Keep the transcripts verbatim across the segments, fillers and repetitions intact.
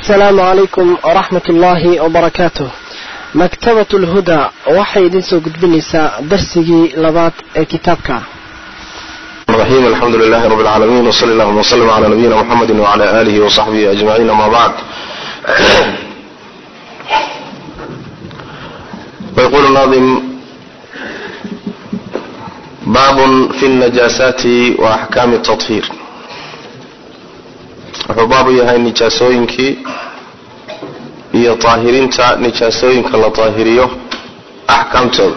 السلام عليكم ورحمة الله وبركاته. مكتبة الهدى وحي دنسو قد بنساء درسي لبات كتابك الرحيم. الحمد لله رب العالمين، وصلى الله وسلم على نبينا محمد وعلى آله وصحبه أجمعين. ما بعد، ويقول الناظم: باب في النجاسات وأحكام التطهير. وباب يهي نجاسوينك هي طاهرين تا نجاسوينك لا طاهريه أحكامته.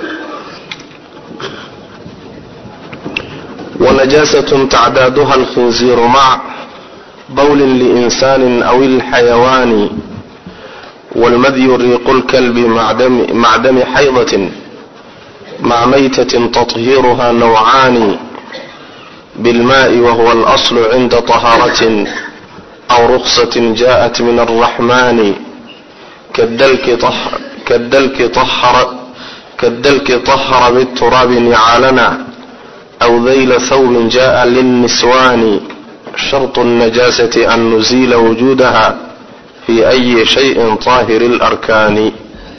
ونجاسة تعدادها الخنزير مع بول لإنسان أو الحيوان، والمذي ريق الكلب مع دم, مع دم حيضة مع ميتة تطهيرها نوعان بالماء وهو الأصل عند طهارة أو رخصة جاءت من الرحمن، كالدلك طهر, كالدلك طهر, كالدلك طهر بالتراب نعالنا، أو ذيل ثوب جاء للنسوان. شرط النجاسة أن نزيل وجودها في أي شيء طاهر الأركان.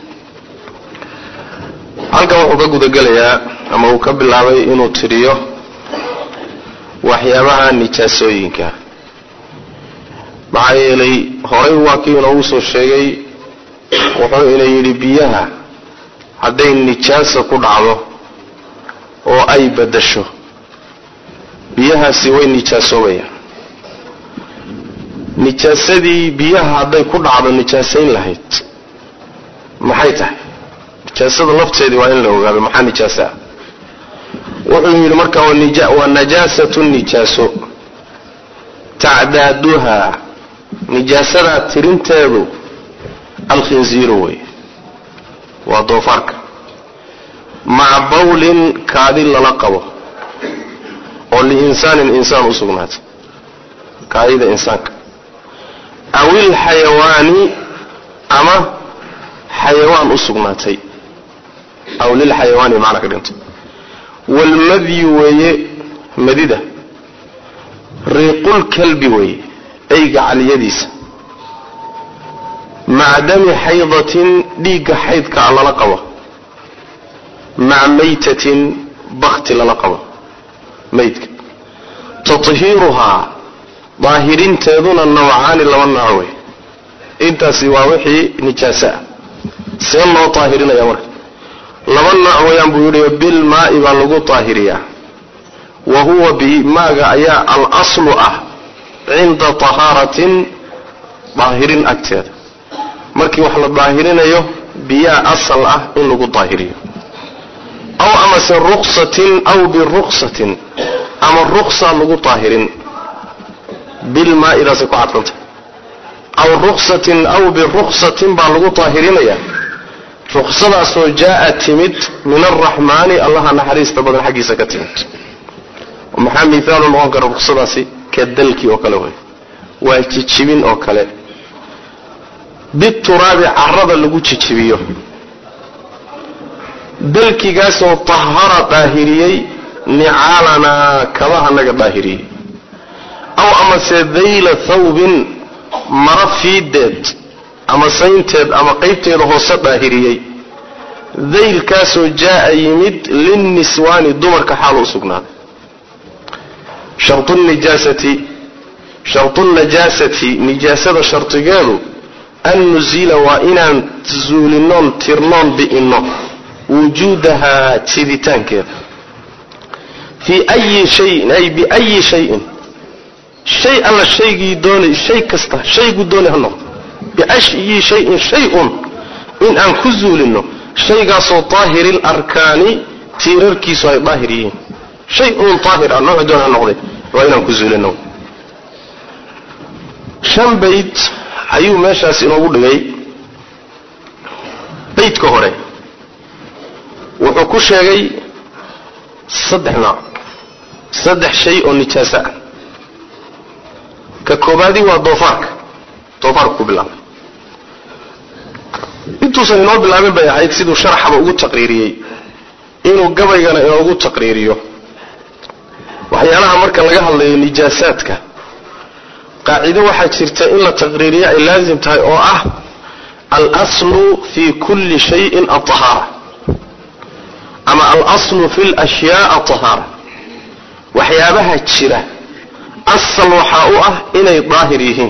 halkan wuxuu ka guda gelayaa ama uu ka bilaabay inuu tiriyo waxyaabaha nijaasooyinka. maxaa yeelay horey waa kii inoogu soo sheegay, wuxuu ina yidhi biyaha hadday nijaasa ku dhacdo oo ay badasho, biyahaasi way nijaasoobayaan. nijaasadii biyaha hadday ku dhacdo nijaasayn lahayd maxay tahay? nijaasada lafteedii waa in la ogaado maxaa nijaasa ah. wuxuu yidhi marka waa najaasatu nijaaso tacdaaduha, nijaasadaa tirinteedu alkhinziiru wey, waa doofaarka, maca bawlin kaadi lala qabo oo liinsaanin insaan u sugnaatay, kaadida insaanka, awil xayawaani ama xayawaan u sugnaatay, aw lilxayawaani macna ka dhinto. walmadyi weeye madida, riiqul kalbi weeye eyga caliyadiisa, maca dami xaydatin dhiigga xaydka lala qabo, maca maytatin bakti lala qabo, maydka. tathiiruhaa daahirinteeduna nawcaani laba nooc wey. intaasi waa wixii nijaasa ah. see loo daahirinaya marka? laba nooc wayaan buu yidhi. bilmaa'i baa lagu daahiriyaa, wa huwa bimaaga ayaa al-aslu ah cinda tahaaratin, daahirin agteeda. markii wax la daahirinayo biyaa asal ah in lagu daahiriyo, aw amase ruqsatin aw biruksatin, ama ruqsa lagu daahirin. bilmaa'idaasay ku cadfanta. aw ruqsatin aw biruksatin baa lagu daahirinaya, ruqsadaasoo jaa'a timid min arraxmaani, allaha naxariista badan xaggiisa ka timid. maxaa miithaalu noqon kara ruqsadaasi? ka dalki oo kale wey, waa jijibin oo kale. bituraabi carrada lagu jijibiyo, dalkigaasoo tahara daahiriyey nicaalanaa kabaha naga daahiriyey, aw amase dayla thawbin mara fiideed ama saynteed ama qaybteeda hoose daahiriyey, daylkaasoo jaa'a yimid linniswaani dumarka xaal u sugnaaday. shartu nijaasati shartu najaasati nijaasada shartigeedu an nuziila waa inaan zuulinoon tirnoon bi'inno wujuudahaa jiditaankeeda, fii ayi shayin ay biayi shayin, shay alla shaygii doonay, shay kasta shaygu doonay ha noqdo, biayi shayin shay-un in aan ku zuulinno shaygaasoo daahiri larkaani tiirarkiisu ay daahir yihiin. shay un daahir ah noocu doon ha noqday waa inaan ku zuulinno. shan bayd ayuu meeshaas inoogu dhigay. baydka hore wuxuu ku sheegay saddex nooc, saddex shay oo nijaasa ah. ka koobaadii waa doofaarka, doofaarku ku bilaabay. intuusan inoo bilaabin bay ahayd siduu sharaxaba ugu taqriiriyey inuu gabaygana inoogu taqriiriyo waxyaalaha marka laga hadlayo nijaasaadka قاعدة واحد شرطة إلا تقريرية لازم تهي أو أه الأصل في كل شيء الطهارة أما الأصل في الأشياء الطهارة وحيابها تشيرة أصل وحاؤه إلي ظاهريهم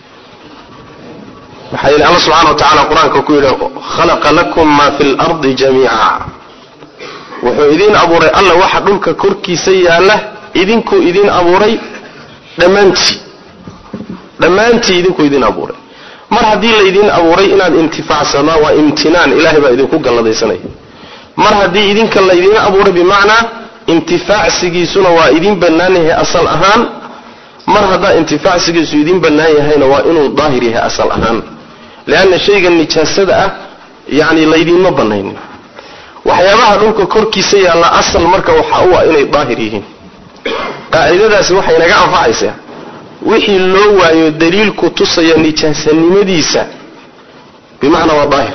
وحي الله سبحانه وتعالى القرآن كقول خلق لكم ما في الأرض جميعا وإذن أبوري الله واحد لك كركي سيئة إذنكو إذن أبوري دمانتي دمانتي إذنكو إذن أبوري مر هدي إذن أبوري إن الانتفاع سنة وامتنان إلهي بإذنكو قال الله سنة مر هدي إذنك الله إذن أبوري بمعنى انتفاع سجيسنا وإذن بنانه أصل أهان مر هذا انتفاع سجيس إذن بنانه هنا وإنه ظاهره أصل أهان لأن الشيء النجاسة يعني لا يدين ما بنين وحيابها لونك كركي سيء الله أصل مركه وحقوه إلى ظاهره قاعدة ذا وحي نجا فاعسة وحي اللو يدليل كتصي النجاسة نمديسة بمعنى وظاهر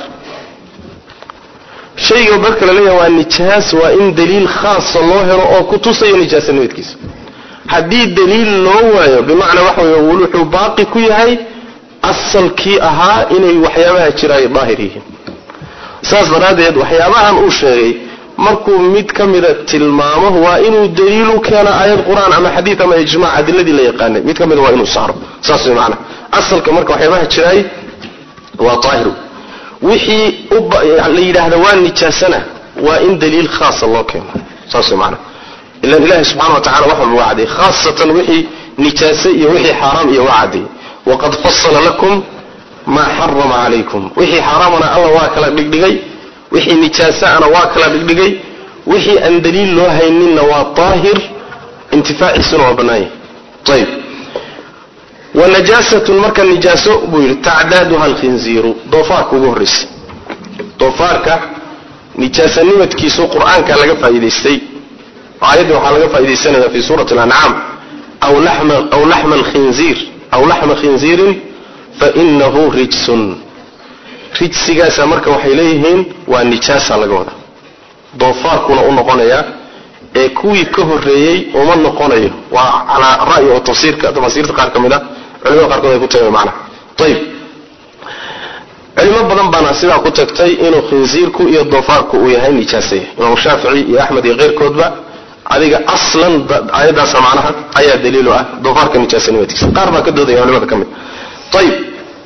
شيء يذكر لي هو النجاسة وإن دليل خاص ظاهر أو كتصي النجاسة نمديسة حديد دليل لو بمعنى وحي يقولوا باقي كي هاي أصل كي أها إنه وحيابها جراي ظاهريه ساس براديد وحيابها أوشري مركو ميد كاميرا تلمامه وإنه دليل كان آيات القرآن أما حديث أما إجماع عدل الذي لا يقاني ميد كاميرا وإنه صار ساس معنا أصل كمركو وحيابها جراي وطاهر وحي أب اللي هذا وان نجاسنا وإن دليل خاص الله كان ساس معنا إلا الله سبحانه وتعالى وحي وعده خاصة وحي نجاسي وحي حرام وعده وقد فصل لكم ما حرم عليكم وحي حرامنا الله واكلا دغدغي وحي نجاسه انا واكلا دغدغي وحي ان دليل لو هيننا وطاهر انتفاع السنه وبناي طيب والنجاسه مركا النجاسه بير تعدادها الخنزير ضفاك وغرس ضفارك نجاسه نمدكيسو قرانك لغا فايديستي ايده waxa laga faa'iideysanaa fi surah al-an'am aw lahm aw lahm al-khinzir أو لحم خنزير فإنه رجس رجس جالس مركب وحيليهن والنجاسة لجوده ضفار كنا نقولنا كوي كهريي ومن نقولنا وعلى رأي وتصير كتفسير تقار كمدا علماء قار كمدا كتير معنا طيب علماء بدن بنا سيدا كتكتي إنه خنزير كو إيه ضفار كو يهاي نجاسة إمام الشافعي يا أحمد غير كتبة هذه أصلاً أيضا سمعناها أي دليلها ضفار كنجاسة نمتكس قاربا كده ده يعني ما كمل طيب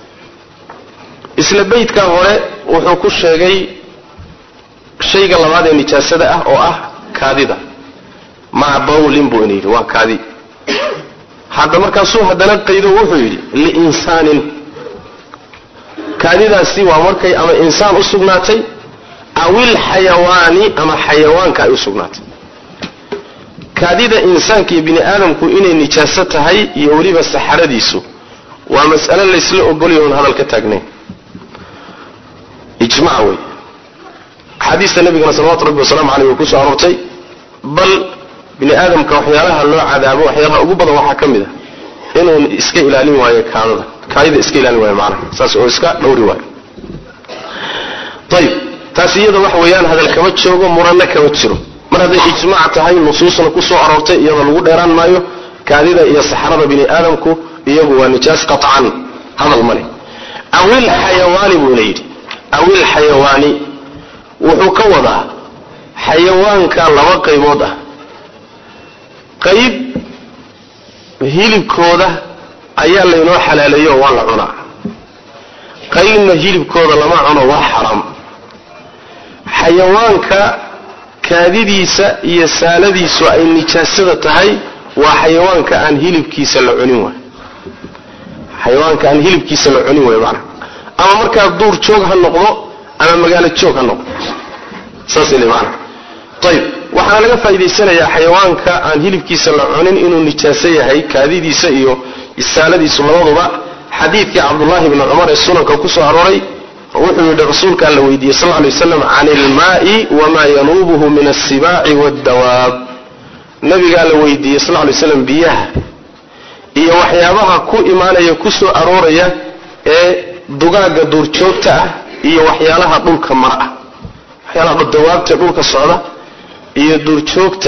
إسلا بيت كهوله وحكو الشيء شيء قال ما ده نجاسة ده أو أه كاذبة مع بول بونير وكاذب هذا مركز سوء هذا نقيده وحيد لإنسان كاذبة سوى مركز أما إنسان أسقناتي أو الحيواني أما حيوان كأسقناتي كاديدا إنسانك بني آدمكو إني نجاستها يولي بالسحرة ديسو ومسألة ليسلي أقوليون هذا الكتاقنين إجماعوي حديث النبي صلى الله عليه وسلم عليه وكسو عرورتي بل بني آدمك وحيالها اللو عذابه وحيالها أقوبضا وحاكم ده إنه إسكي إلالي وهي كانوا كايدا إسكي إلالي وهي معنا ساسو إسكا دوري وهي طيب تاسيدا وحويان هذا الكوت شوغو مرنا كوت شرو mar haday ijmaac tahay nusuusna ku soo aroortay iyada lagu dheeraan maayo kaadida iyo saxarada bini aadamku iyagu waa nijaas qat'an hadal mali awil xayawaani buu leeyahay awil xayawaani wuxuu ka wadaa xayawaanka laba qaybood ah qayb hilibkooda ayaa la inoo xalaaleeyo waa la cunaa qaybna hilibkooda lama cuno waa xaram xayawaanka kaadidiisa iyo saaladiisu ay nijaasada tahay waa xayawaanka aan hilibkiisa la cunin way xayawaanka aan hilibkiisa la cunin way macna ama marka duur joog ha noqdo ama magaalo joog ha noqdo saas ilaa macna طيب waxaan laga faa'iideysanayaa xayawaanka aan hilibkiisa la cunin inuu nijaaso yahay kaadidiisa iyo saaladiisu labaduba xadiidkii Abdullah ibn Umar ee sunanka ku soo arooray wuxuu yidhi rasuulka alla weydiiyay sallallahu alayhi wasallam aan ilmaa'i wama yanubuhu min as-sibaa'i wad-dawaab nabiga alla weydiiyay sallallahu alayhi wasallam biyaha iyo waxyaabaha ku iimaanaya ku soo arooraya ee dugaaga duurjoogta ah iyo waxyaalaha dhulka mara waxyaalaha dawaabta dhulka socda iyo duurjoogta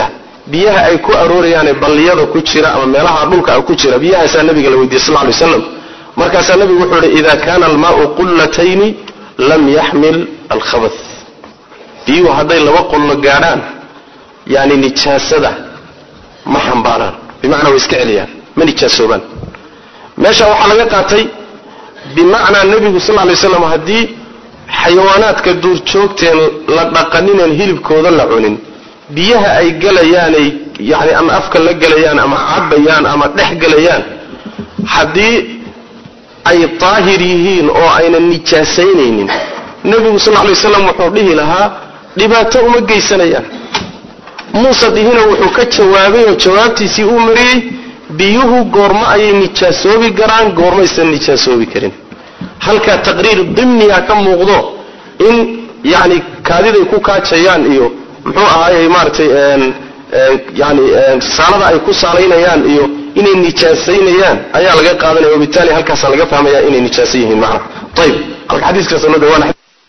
biyaha ay ku aroorayaan balliyada ku jira ama meelaha dhulka ku jira biyaha sa nabiga la weydiiyay sallallahu alayhi wasallam markaas nabigu wuxuu yiri idha kana al-ma'u qullatayn lam yahmil al-khabath biyo haday laba qollo gaadhaan yani nijaasada ma xambaaraan bimaana way iska celiyaan ma nijaasoobaan meesha waxa laga qaatay bimaana nabigu sallallahu alayhi wasallam hadii xayawaanaadka duur joogteen la dhaqanineen hilibkooda la cunin biyaha ay galayaan ay yani ama afka la galayaan ama cabayaan ama dhex galayaan hadii ay taahir yihiin oo ayna nijaasaynaynin nabigu sallallahu alayhi wasallam wuxuu dhihi lahaa dhibaato uma geysanayaan Musa dihina wuxuu ka jawaabay oo jawaabtiisii uu mariyay biyuhu goorma ay nijaasoobi garaan goorma aysan nijaasoobi karin halka taqriir dimniya ka muuqdo in yani kaadiday ku kaajayaan iyo muxuu ahaayay maartay een yani saalada ay ku saalaynayaan iyo inay nijaasaynayaan ayaa laga qaadanaya oo bitaali halkaas laga fahmaya inay nijaasayihiin macna tayib halka xadiiska sanad waa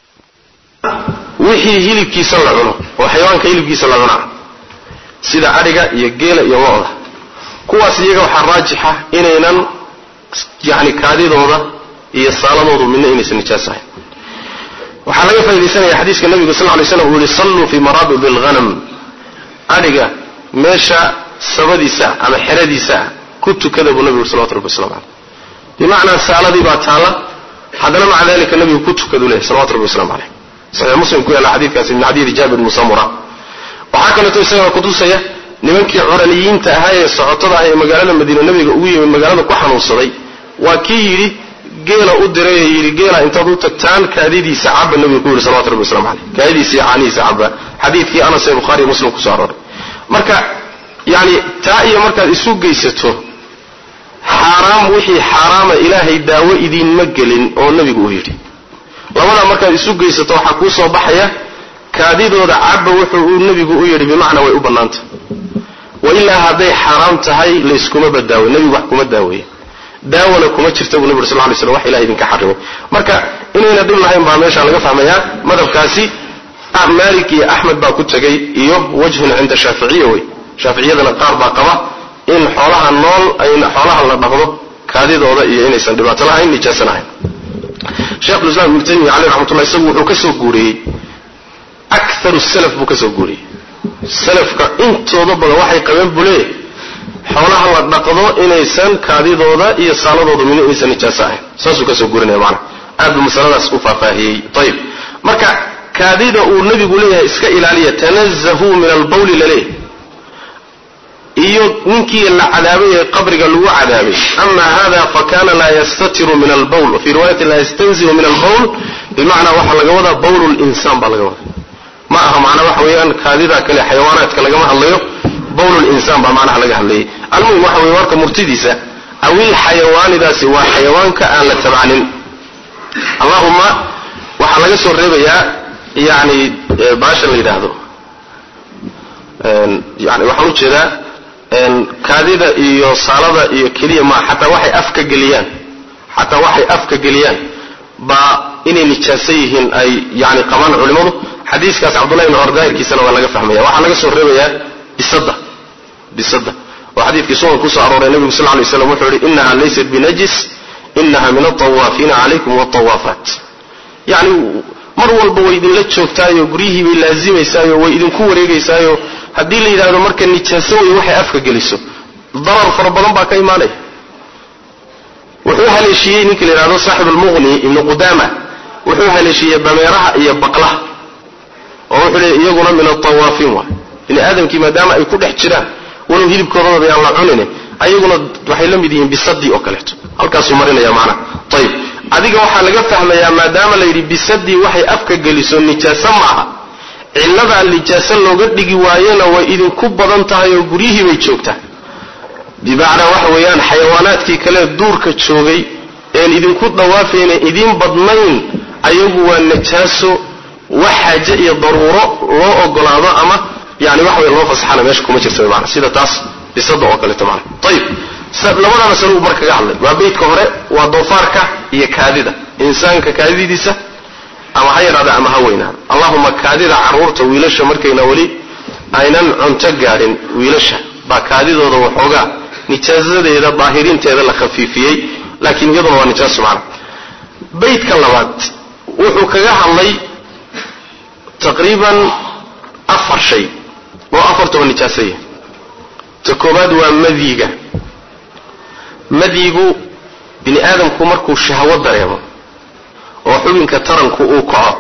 wixii hilibkiisa la cuno oo xayawaanka hilibkiisa la cuno sida ariga iyo geela iyo lo'da kuwaas iyaga waxa raajixa inaynan yani kaadidooda iyo saaladoodu midna inaysan nijaasayn waxa laga faa'iideysanayaa xadiiska nabiga sallallahu alayhi wasallam uu yiri sallu fi marabid al-ghanam adiga meesha sabadiisa ama xiradiisa ku tukada buu nabiga sallallahu alayhi wasallam bimaana saaladii baa taala hadana ma dalika nabiga ku tukadu leeyahay sallallahu alayhi wasallam sahih muslim ku yaala xadiiskaas ibn Abi Jabir ibn Samura waxa kale oo isaga ku tusaya nimankii curaniyiinta ahaa ee socotada ah ee magaalada Madiina nabiga ugu yimid magaalada ku xanuunsaday waa kii yiri geela u diray yiri geela intaad u tagtaan kaadidiisa cabba nabiga ku yiri sallallahu alayhi wasallam kaadidiisa yaaniisa cabba xadiiskii Anas ee Bukhari Muslim ku soo aroray marka yani taa iyo markaad isu geysato xaraam wixii xaraama ilaahay daawo idin ma gelin oo nabigu uu yiri labada markaad isu geysato waxa ku soo baxaya kaadidooda cabba wuxuu uu nabigu u yiri bimaana way u banaanta wa illa haday xaraam tahay la iskuma badaawo nabigu wax kuma daaway daawada kuma jirta buu nabiga sallallahu alayhi wasallam wax ilaahay idinka xarimo marka inayna dib lahayn baa meesha laga fahmaya madhabkaasi Malik iyo Ahmad baa ku tagay iyo wajhun inda Shafi'iyya way Shafi'iyyadana qaar baa qaba in xoolaha nool ay xoolaha la dhaqdo kaadidooda iyo inaysan dhibaato lahayn nijaasanayn Sheikh Islam Ibn Taymiyyah alayhi rahmatullah isagu wuxuu ka soo guuriyay akthar as-salaf buu ka soo guuriyay salafka intooda badan waxay qabeen bulee xoolaha la dhaqdo inaysan kaadidooda iyo saaladooda min aysan nijaasayn saasuu ka soo guurinay macna aad masaladaas u faahfaahiyay tayib marka kaadida uu nabigu leeyahay iska ilaaliya tanazzahu min al-bawl lalay iyo ninkii la cadaabay qabriga lagu cadaabay amma hada fa kana la yastatiru min al-bawl fi riwayat la yastanzihu min al-bawl bimaana waxa laga wada bawl al-insan baa laga wada ma aha macna waxa weeyaan kaadida kale xayawaanaadka laga hadlayo bawl al-insan baa macna laga hadlayay almuhim waxa weey warka murtidiisa awil xayawaanidaasi waa xayawaanka aan la tabcanin allahumma waxa laga soo reebayaa yani baasha la yiraahdo een yani waxa uu jeedaa een kaadida iyo saalada iyo kaliya ma xataa waxay afka galiyaan xataa waxay afka galiyaan ba inay nijaaso yihiin ay yani qaban culimadu xadiiskaas Abdullah ibn Ardaaykiisana waa laga fahmaya waxa laga soo reebayaa bisada bisada wa xadiiskii soo ku soo arooray nabiga sallallahu alayhi wasallam wuxuu yiri innaha laysat binajis innaha min at-tawafina alaykum wat-tawafat yani mar walba way idin la joogtaayo guriyihii bay laazimaysaayo way idin ku wareegaysaayo hadii la yiraahdo marka nijaaso way waxay afka geliso darar fara badan baa ka iimaanay wuxuu haleeshiyay ninkii la yiraahdo saaxib al-mughni ibn qudama wuxuu haleeshiyay dameeraha iyo baqlaha oo wuxuu leeyahay iyaguna min at-tawafin wa in aadamkii maadaama ay ku dhex jiraan walow hilibkooda aan la cunin ayaguna waxay la mid yihiin bisadi oo kaleeto halkaas uu marinaya macna tayib adiga waxa laga fahmayaa maadaama la yiri bisadi waxay afka geliso nijaasa maaha cilada nijaasa looga dhigi waayana way idin ku badan tahay oo guriyihii bay joogtaa dibaana waxa weeyaan xayawaanaadkii kale duurka joogay ee idin ku dhawaafeen idin badnayn ayagu waa najaaso waxaaje iyo daruuro loo ogolaado ama yani waxa weey loo fasaxana meesha kuma jirto macna sida taas bisada oo kale tamaan tayib labada mas'alo uu markaa hadlay waa beedka hore waa doofaarka iyo kaadida insaanka kaadidiisa ama hayraada ama haweyna allahumma kaadida caruurta wiilasha markayna wali aynan cunto gaadhin wiilasha baa kaadidooda waxoogaa nijaasadeeda daahirinteeda la khafiifiyey laakiin iyaduna waa nijaaso macna baydka labaad wuxuu kaga hadlay taqriiban afar shay oo afartuba nijaasaya ta koobaad waa madyiga madyigu bini aadamku markuu shahwo dareemo oo xubinka taranku uu kaco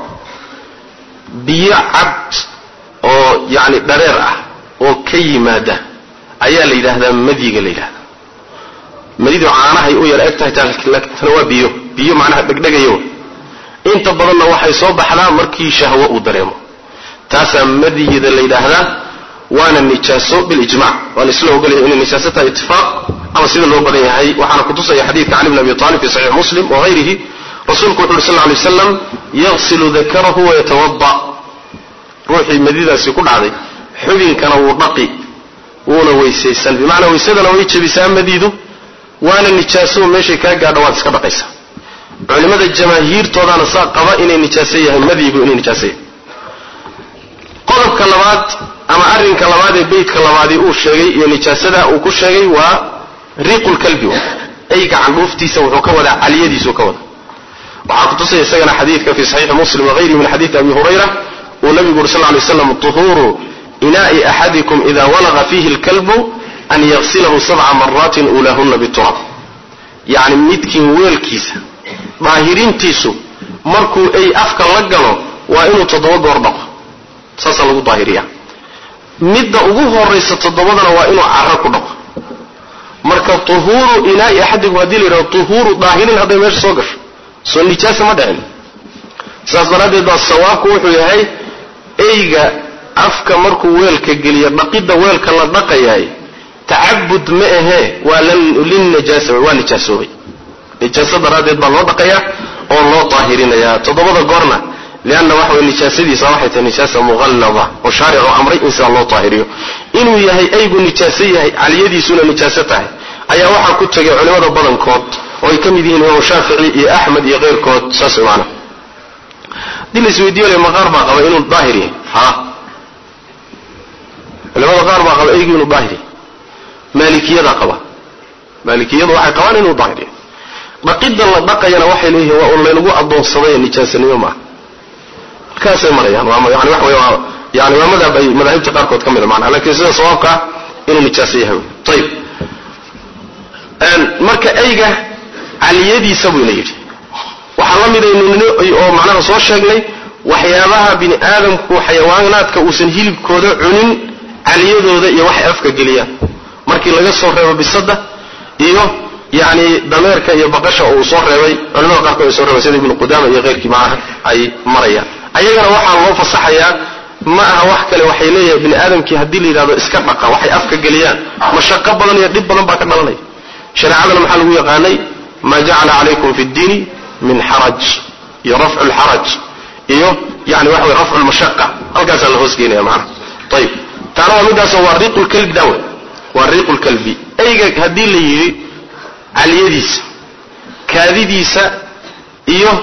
biyo cad oo yani dhareer ah oo ka yimaada ayaa la yidhaahdaa madyiga la yidhahda madidu caanahay u yar eg tahay tana waa biyo biyo macnaha dhegdhegayo inta badanna waxay soo baxdaa markii shahwo uu dareemo taasaa madyida la yidhaahdaa waana nijaaso bilijmac waa la isla ogolyahay inay nijaaso tahay itifaaq ama sida loo badan yahay waxaana kutusaya xadiidka cali bn abi talib fi saxiix muslim wagayrihi rasuulku wuxu uri sal lay waslam yaqsilu dakarahu wayatawada ruuxii madidaasi ku dhacday xubinkana wuu dhaqi wuuna weysaysan bimacnaa weysadana way jebisaa madidu waana nijaaso meeshay kaa gaadha waad iska dhaqaysaa culimada jamaahiirtoodana saa qaba inay nijaaso yahay madyigu inay nijaaso yahay qodobka labaad ama arrinka labaad ee beydka labaadii uu sheegay iyo nijaasada uu ku sheegay waa riiqul kalbi ayga candhuuftiisa wuxuu ka wadaa caliyadiisuu ka wada waxaa kutusaya isagana xadiidka fi saxiixi muslim wagayrihi min xadiidi abi hurayra uu nabigu uri sal lay slam tuhuuru inaa'i axadikum ida walaqa fiihi lkalbu an yagsilahu sabca maraatin ulahunna biturab yacni midkiin weelkiisa daahirintiisu markuu ay afka la galo waa inuu toddoba goor dhaqo saasaa lagu daahiriyaa midda ugu horaysa toddobadana waa inuu carro ku dhaqo marka tuhuuru inaa'i axadikum haddii la yidhahdo tuhuuru daahirin hadday meesha soo gasho soo nijaasa ma dhicin saas daraaddeed baa sawaabku wuxuu yahay eyga afka markuu weelka geliyo dhaqidda weelka la dhaqayaay tacabud ma ahee waa linnajaasa waa nijaasoobay nijaaso daraaddeed baa loo dhaqayaa oo loo daahirinayaa toddobada goorna lianna waxa way nijaasadiisa waxay tahay nijaasa mughallada oo shaaricu amray in sidaa loo daahiriyo inuu yahay aygu nijaaso yahay caliyadiisuna nijaaso tahay ayaa waxaa ku tegay culimada badankood oo ay ka mid yihiin imaamu shaafici iyo axmed iyo keyrkood saas maana hadii la isweydiiyo le maqaar baa qaba inuu daahir yahay ha culimada qaar baa qaba aygu inuu daahir yahay maalikiyada qaba maalikiyadu waxay qabaan inuu daahir yahay dhaqidda la dhaqayana waxay leeyihiin waa un laynagu addoonsaday nijaasanimo maaha kaasay marayaan waa yani waxa wey waa yani waa madhab ay madaahibta qaarkood ka mida macnaha laakiin sida sawaabka ah inuu nijaaso yahay ayib marka ayga caliyadiisa buu ina yidhi waxaa la midaynu oo macnaha soo sheegnay waxyaabaha bini aadamku xayawaanaadka uusan hilibkooda cunin caliyadooda iyo waxay afka geliyaan markii laga soo reebo bisada iyo yani dameerka iyo baqasha uu soo reebay culimada qaarkood ay soo reebay sida ibnu qudaama iyo keyrkii maaha ay marayaan ayagana waxaa loo fasaxayaa ma aha wax kale waxay leeyahay bini aadamkii haddii la yidhahdo iska dhaqa waxay afka geliyaan mashaqo badan iyo dhib badan baa ka dhalanaya shareecadana maxaa lagu yaqaanay maa jacala calaykum fi ddiini min xaraj iyo rafcu lxaraj iyo yani waxa wey rafcu lmashaqa halkaasaa la hoos geenaya macana ayib taana waa midaasoo waa riiqu lkalbi dawe waa riiqu lkalbi eyga haddii la yidhi caliyadiisa kaadidiisa iyo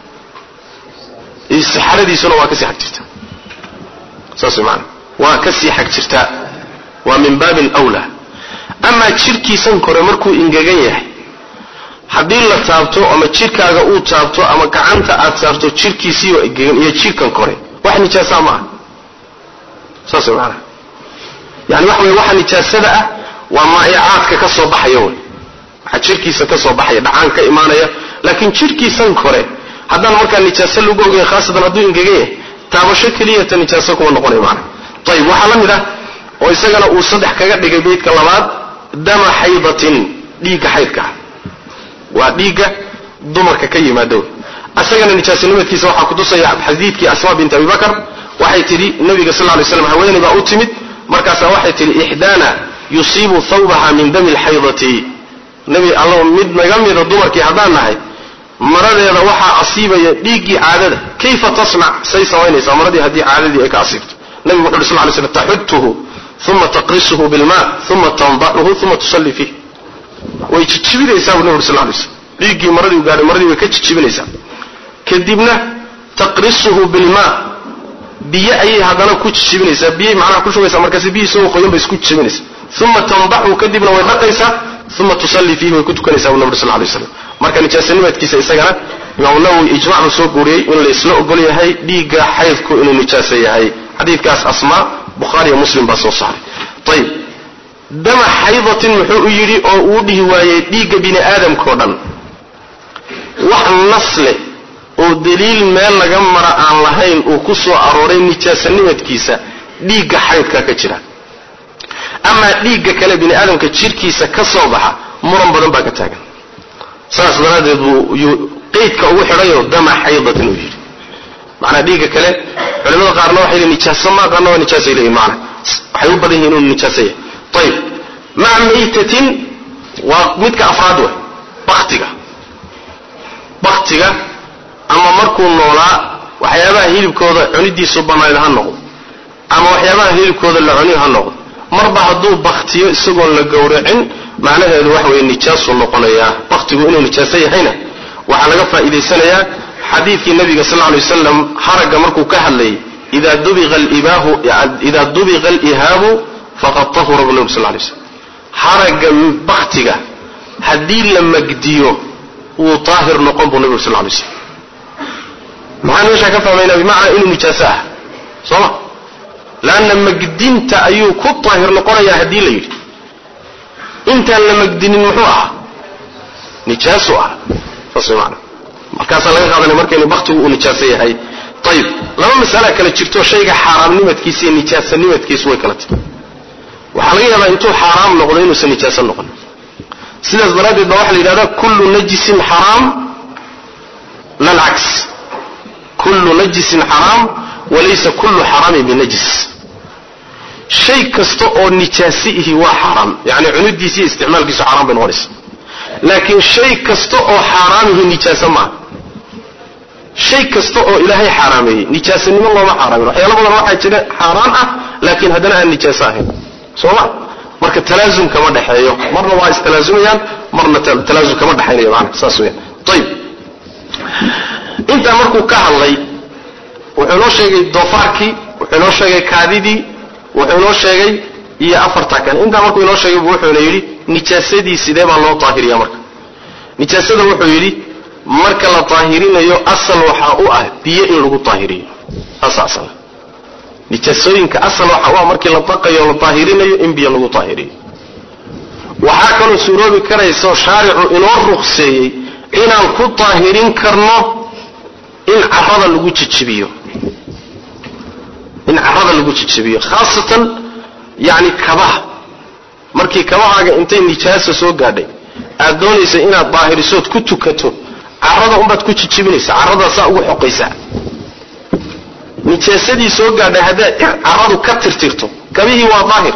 istixaradiisuna waa kasii xag jirtaa saas way maana waa kasii xag jirtaa waa min baabin awlaa amaa jirkiisan kore markuu ingegan yahay haddii la taabto ama jirkaaga uu taabto ama gacanta aad taabto jirkiisiioo ingegan iyo jirkan kore wax nijaasaa ma aha saas way maana yani waxa wey waxa nijaasada ah waa maa'icaadka ka soo baxaya wey waxa jirkiisa ka soo baxaya dhacaan ka imaanaya laakiin jirkiisan kore haddaan markaa nijaaso lagu ogayn khaasatan hadduu ingegan yahay taabasho keliyata nijaaso kuma noqonay maana ayib waxaa la mid ah oo isagana uu saddex kaga dhigay beydka labaad dama xaydatin dhiigga xaydka waa dhiigga dumarka ka yimaado asagana nijaasanimadkiisa waxaa kutusaya xadiidkii asma bint abi bakr waxay tidhi nabiga sal lay slam haweeney baa u timid markaasaa waxay tidhi ixdaana yusiibu thawbaha min dami lxaydati nabi alla mid naga mida dumarkii haddaan nahay maradeeda waxaa asiibaya dhiiggii caadada kayfa tasnac say samaynaysaa maradii haddii caadadii ay ka asiibto nabigu wuxu uhi sal lay slam taxudtuhu uma taqrisuhu bilma uma tandacuhu uma tusalli fiih way jijibinaysaa buu nabi uri sal lay slam dhiiggii maradii u gaadhay maradii way ka jijibinaysaa kadibna taqrisuhu bilma biyo ayay haddana ku jijibinaysaa biyay macnaha ku shugaysaa markaasi biyo soo qoyan bay isku jijibinaysaa thumma tandahu kadibna way dhaqaysaa thumma tusalli fihi way ku tukanaysaa nabi sallallahu alayhi wasallam marka nijaasanimadkiisa isagana imaam nawawi ijmaac soo guuriyay in la isla ogol yahay dhiiga xaydku inuu nijaasa yahay xadiidkaas asma bukhari iyo muslim baa soo saaray tayib dama xaydatin wuxuu yiri oo uu dhihi waayay dhiiga bini aadamkoo dhan wax nasle oo daliil meel laga mara aan lahayn uu ku soo arooray nijaasanimadkiisa dhiiga xaydka ka jira ama dhiiga kale bini aadamka jirkiisa ka soo baxa muran badan baa ka taagan saas daraadeed uu qeydka ugu xidhayo dama xaydatin uu yiri macna dhiiga kale culimada qaarna waxay leeyihiin nijaasa ma qaarna waa nijaasa leeyihiin macna waxay u badan yihiin inuu nijaasa yahay طيب مع ميتة ومدك أفراد بختك بختك أما مركو النولا وحيابها هيلب كودا عندي سبما إلى هالنقض أما وحيابها هيلب كودا اللي عني هالنقض مربع هدو بختي سجون للجورعين معناها الوحوي النجاس والنقلية بختك إنه نجاسية هنا وعلى قفا إذا سنيا حديث النبي صلى الله عليه وسلم حرق مركو كهلي إذا دبغ الإباه إذا دبغ الإهاب فقد طهر النبي صلى الله عليه وسلم حرق بختك هدين لما قديو وطاهر نقوم بالنبي صلى الله عليه وسلم معنى ايش هكفها مينا بمعنى انه نجاساه صح لان لما قدينت ايو كو طاهر نقوم يا هدين ليلي انت لما قدين المحوها نجاسوها فصل معنا مركاسا لغا قادنا مركا بخته ونجاسيه هاي طيب لما مسألة كانت جرتو شيء حرام نمت كيسي نجاسة نمت كيس ويكالت وحاليا ما انتو حرام نقولين وسنجاسة نقول سيدة الضرائب الضواحل إذا كل نجس حرام لا العكس كل نجس حرام وليس كل حرام بنجس شيء كستو نجاسيه هو حرام يعني عنود دي سي استعمال كيس حرام بنورس لكن شيء كستو حرامه نجاسة ما شيء كستو إلهي حرامه نجاسة من الله ما حرامه يلا بدنا واحد كده حرام لكن هذنا النجاسة سواء marka talaazum kama dhaxeeyo marna waa istalaazumayaan marna talaazum kama dhaxeeyo macna saas weeyaan tayib inta markuu ka hadlay wuxuu noo sheegay doofaarkii wuxuu noo sheegay kaadidii wuxuu noo sheegay iyo afarta kan inta markuu noo sheegay wuxuu yiri nijaasadii sidee baa loo taahiriyaa marka nijaasada wuxuu yiri marka la taahirinayo asal waxa uu ah biyo in lagu taahiriyo asaasan nijaasooyinka asal waxa waa markii la taqayo la taahirinayo in biyo lagu taahiriyo waxa kale suuroobi karayso shaaricu inoo ruqseeyay inaan ku taahirin karno in carrada lagu jijibiyo in carrada lagu jijibiyo khaasatan yani kabaha markii kabahaaga intay nijaasa soo gaadhay aad doonaysa inaad taahirisood ku tukato carrada umbaad ku jijibinaysa carrada saa ugu xoqaysa nijaasadii soo gaadhay haddii carradu ka tirtirto kabihii waa daahir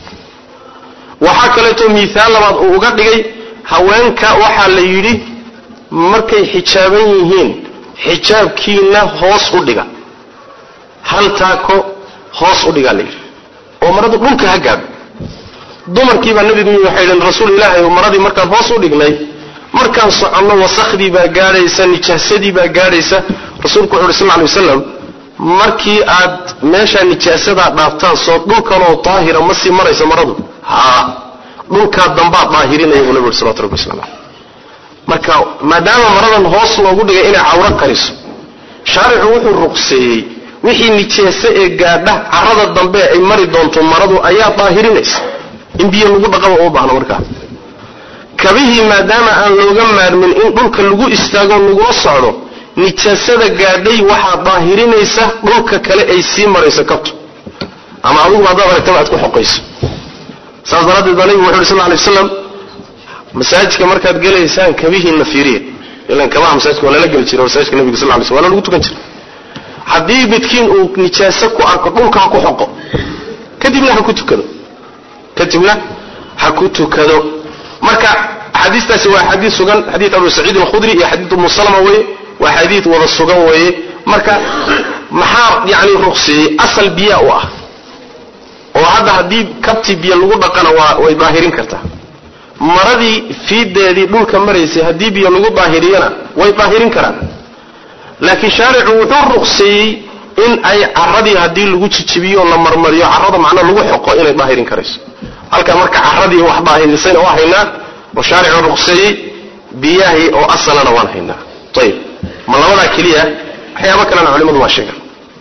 waxaa kaleeto miisaal labaad uu uga dhigay haweenka waxaa la yidhi markay xijaaban yihiin xijaabkiina hoos u dhiga hal taako hoos u dhiga la yidhi oo maradu dhulka ha gaadho dumarkii baa nabigu waxay yidheen rasuul ilaahay oo maradii markaan hoos u dhignay markaan soconno wasakhdii baa gaadhaysa nijaasadii baa gaadhaysa rasuulku wuxuu yidhi sallallahu alayhi wasallam markii aad meesha nijaasada dhaaftaan soo dhulkan oo taahira ma sii marayso maradu ha dhulka damba daahirinaya uu nabiga sallallahu alayhi wasallam marka maadaama maradan hoos loogu dhigay inay cawra qariso shaaricu wuxuu ruqseeyay wixii nijaasa ee gaadha carrada dambe ay mari doonto maradu ayaa daahirinaysa in biyo lagu dhaqo oo baahna markaa kabihii maadaama aan looga maarmin in dhulka lagu istaago lagu socdo nijaasada gaadhay waxa daahirinaysa dhulka kale ay sii marayso kabto ama adigu baad aragtay aad ku xoqayso saas daradeed nabi wuxuu sallallahu alayhi wasallam masaajidka markaad galeysaan kabihiina fiiriye ilaan kabaha masaajidka wala la gali jiray masaajidka nabiga sallallahu alayhi wasallam wala lagu tukan jiray hadii midkiin uu nijaasa ku arko dhulka ku xoqo kadibna ha ku tukado kadibna ha ku tukado marka xadiistaasi waa xadiis sugan xadiis Abu Sa'id al-Khudri iyo xadiis Ummu Salama way waa xadiis wada sugan way marka maxaa yaani ruqsi asal biya u ah oo hadda hadii kabti biya lagu dhaqana waa way daahirin kartaa maradii fiideedii dhulka maraysay hadii biya lagu daahiriyana way daahirin karaan laakiin shaaricu wuxuu ruqsiyay in ay carradii haddii lagu jijibiyo la marmariyo carrada macna lagu xoqo inay daahirin karayso halka marka carradii wax daahirisayna waa haynaa oo shaaricu ruqseeyey biyahii oo asalana waan haynaa ayib ma labadaa keliya waxyaaba kalena culimadu waa sheegaan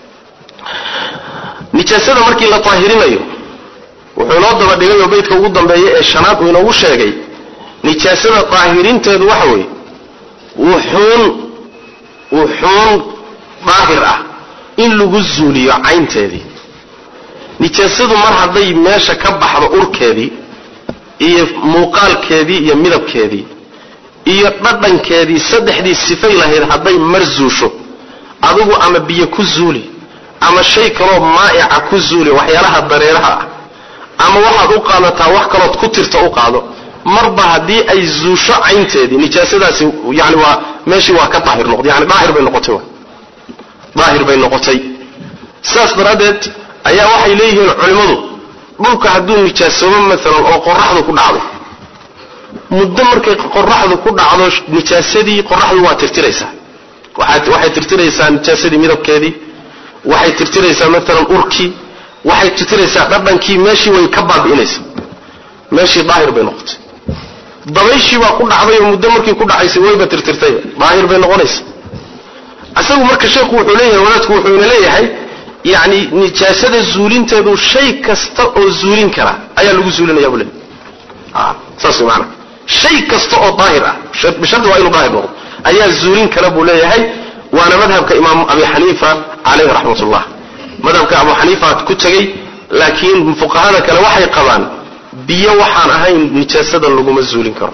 nijaasada markii la daahirinayo wuxuu inoo daba dhigay oo beydka ugu dambeeya ee shanaad uu inoogu sheegay nijaasada daahirinteedu waxa weeye wuxuun wuxuun daahir ah in lagu zuuliyo caynteedii nijaasadu mar hadday meesha ka baxdo urkeedii iyo muuqaalkeedii iyo midabkeedii iyo dhadhankeedii saddexdii sifay lahayd hadday mar zuusho adigu ama biyo ku zuuli ama shay kaloo maa'ica ku zuuli waxyaalaha dareeraha ah ama waxaad u qaadataa wax kalood ku tirta u qaado marba haddii ay zuusho caynteedii nijaasadaasi yani waa meeshii waa ka daahir noqday yani daahir bay noqotay daahir bay noqotay saas daraaddeed ayaa waxay leeyihiin culimmadu dhulka hadduu nijaasoobo maalan oo qoraxdu ku dhacdo muddo markay qoraxdu ku dhacdo nijaasadii qoraxdu waa tirtiraysaa waxay tirtiraysaa nijaasadii midabkeedii waxay tirtiraysaa maalan urkii waxay tirtiraysaa dhadhankii meeshii way ka baabi'inaysaa meeshii daahir bay noqotay dabayshii baa ku dhacday oo muddo markii ku dhacaysay wayba tirtirtay daahir bay noqonaysaa asagu marka sheekhu wuxuu leeyahay wadaadku wuxuu ina leeyahay yani nijaasada zuulinteedu shay kasta oo zuulin kara ayaa lagu zuulinaya buu leeyahay saas macna shay kasta oo daahir ah bisharti waa inuu daahir noqdo ayaa zuulin kara buu leeyahay waana madhabka imaam abi xaniifa calayhi raxmatullah madhabka abu xaniifa ku tagay laakiin fuqahada kale waxay qabaan biyo waxaan ahayn nijaasada laguma zuulin karo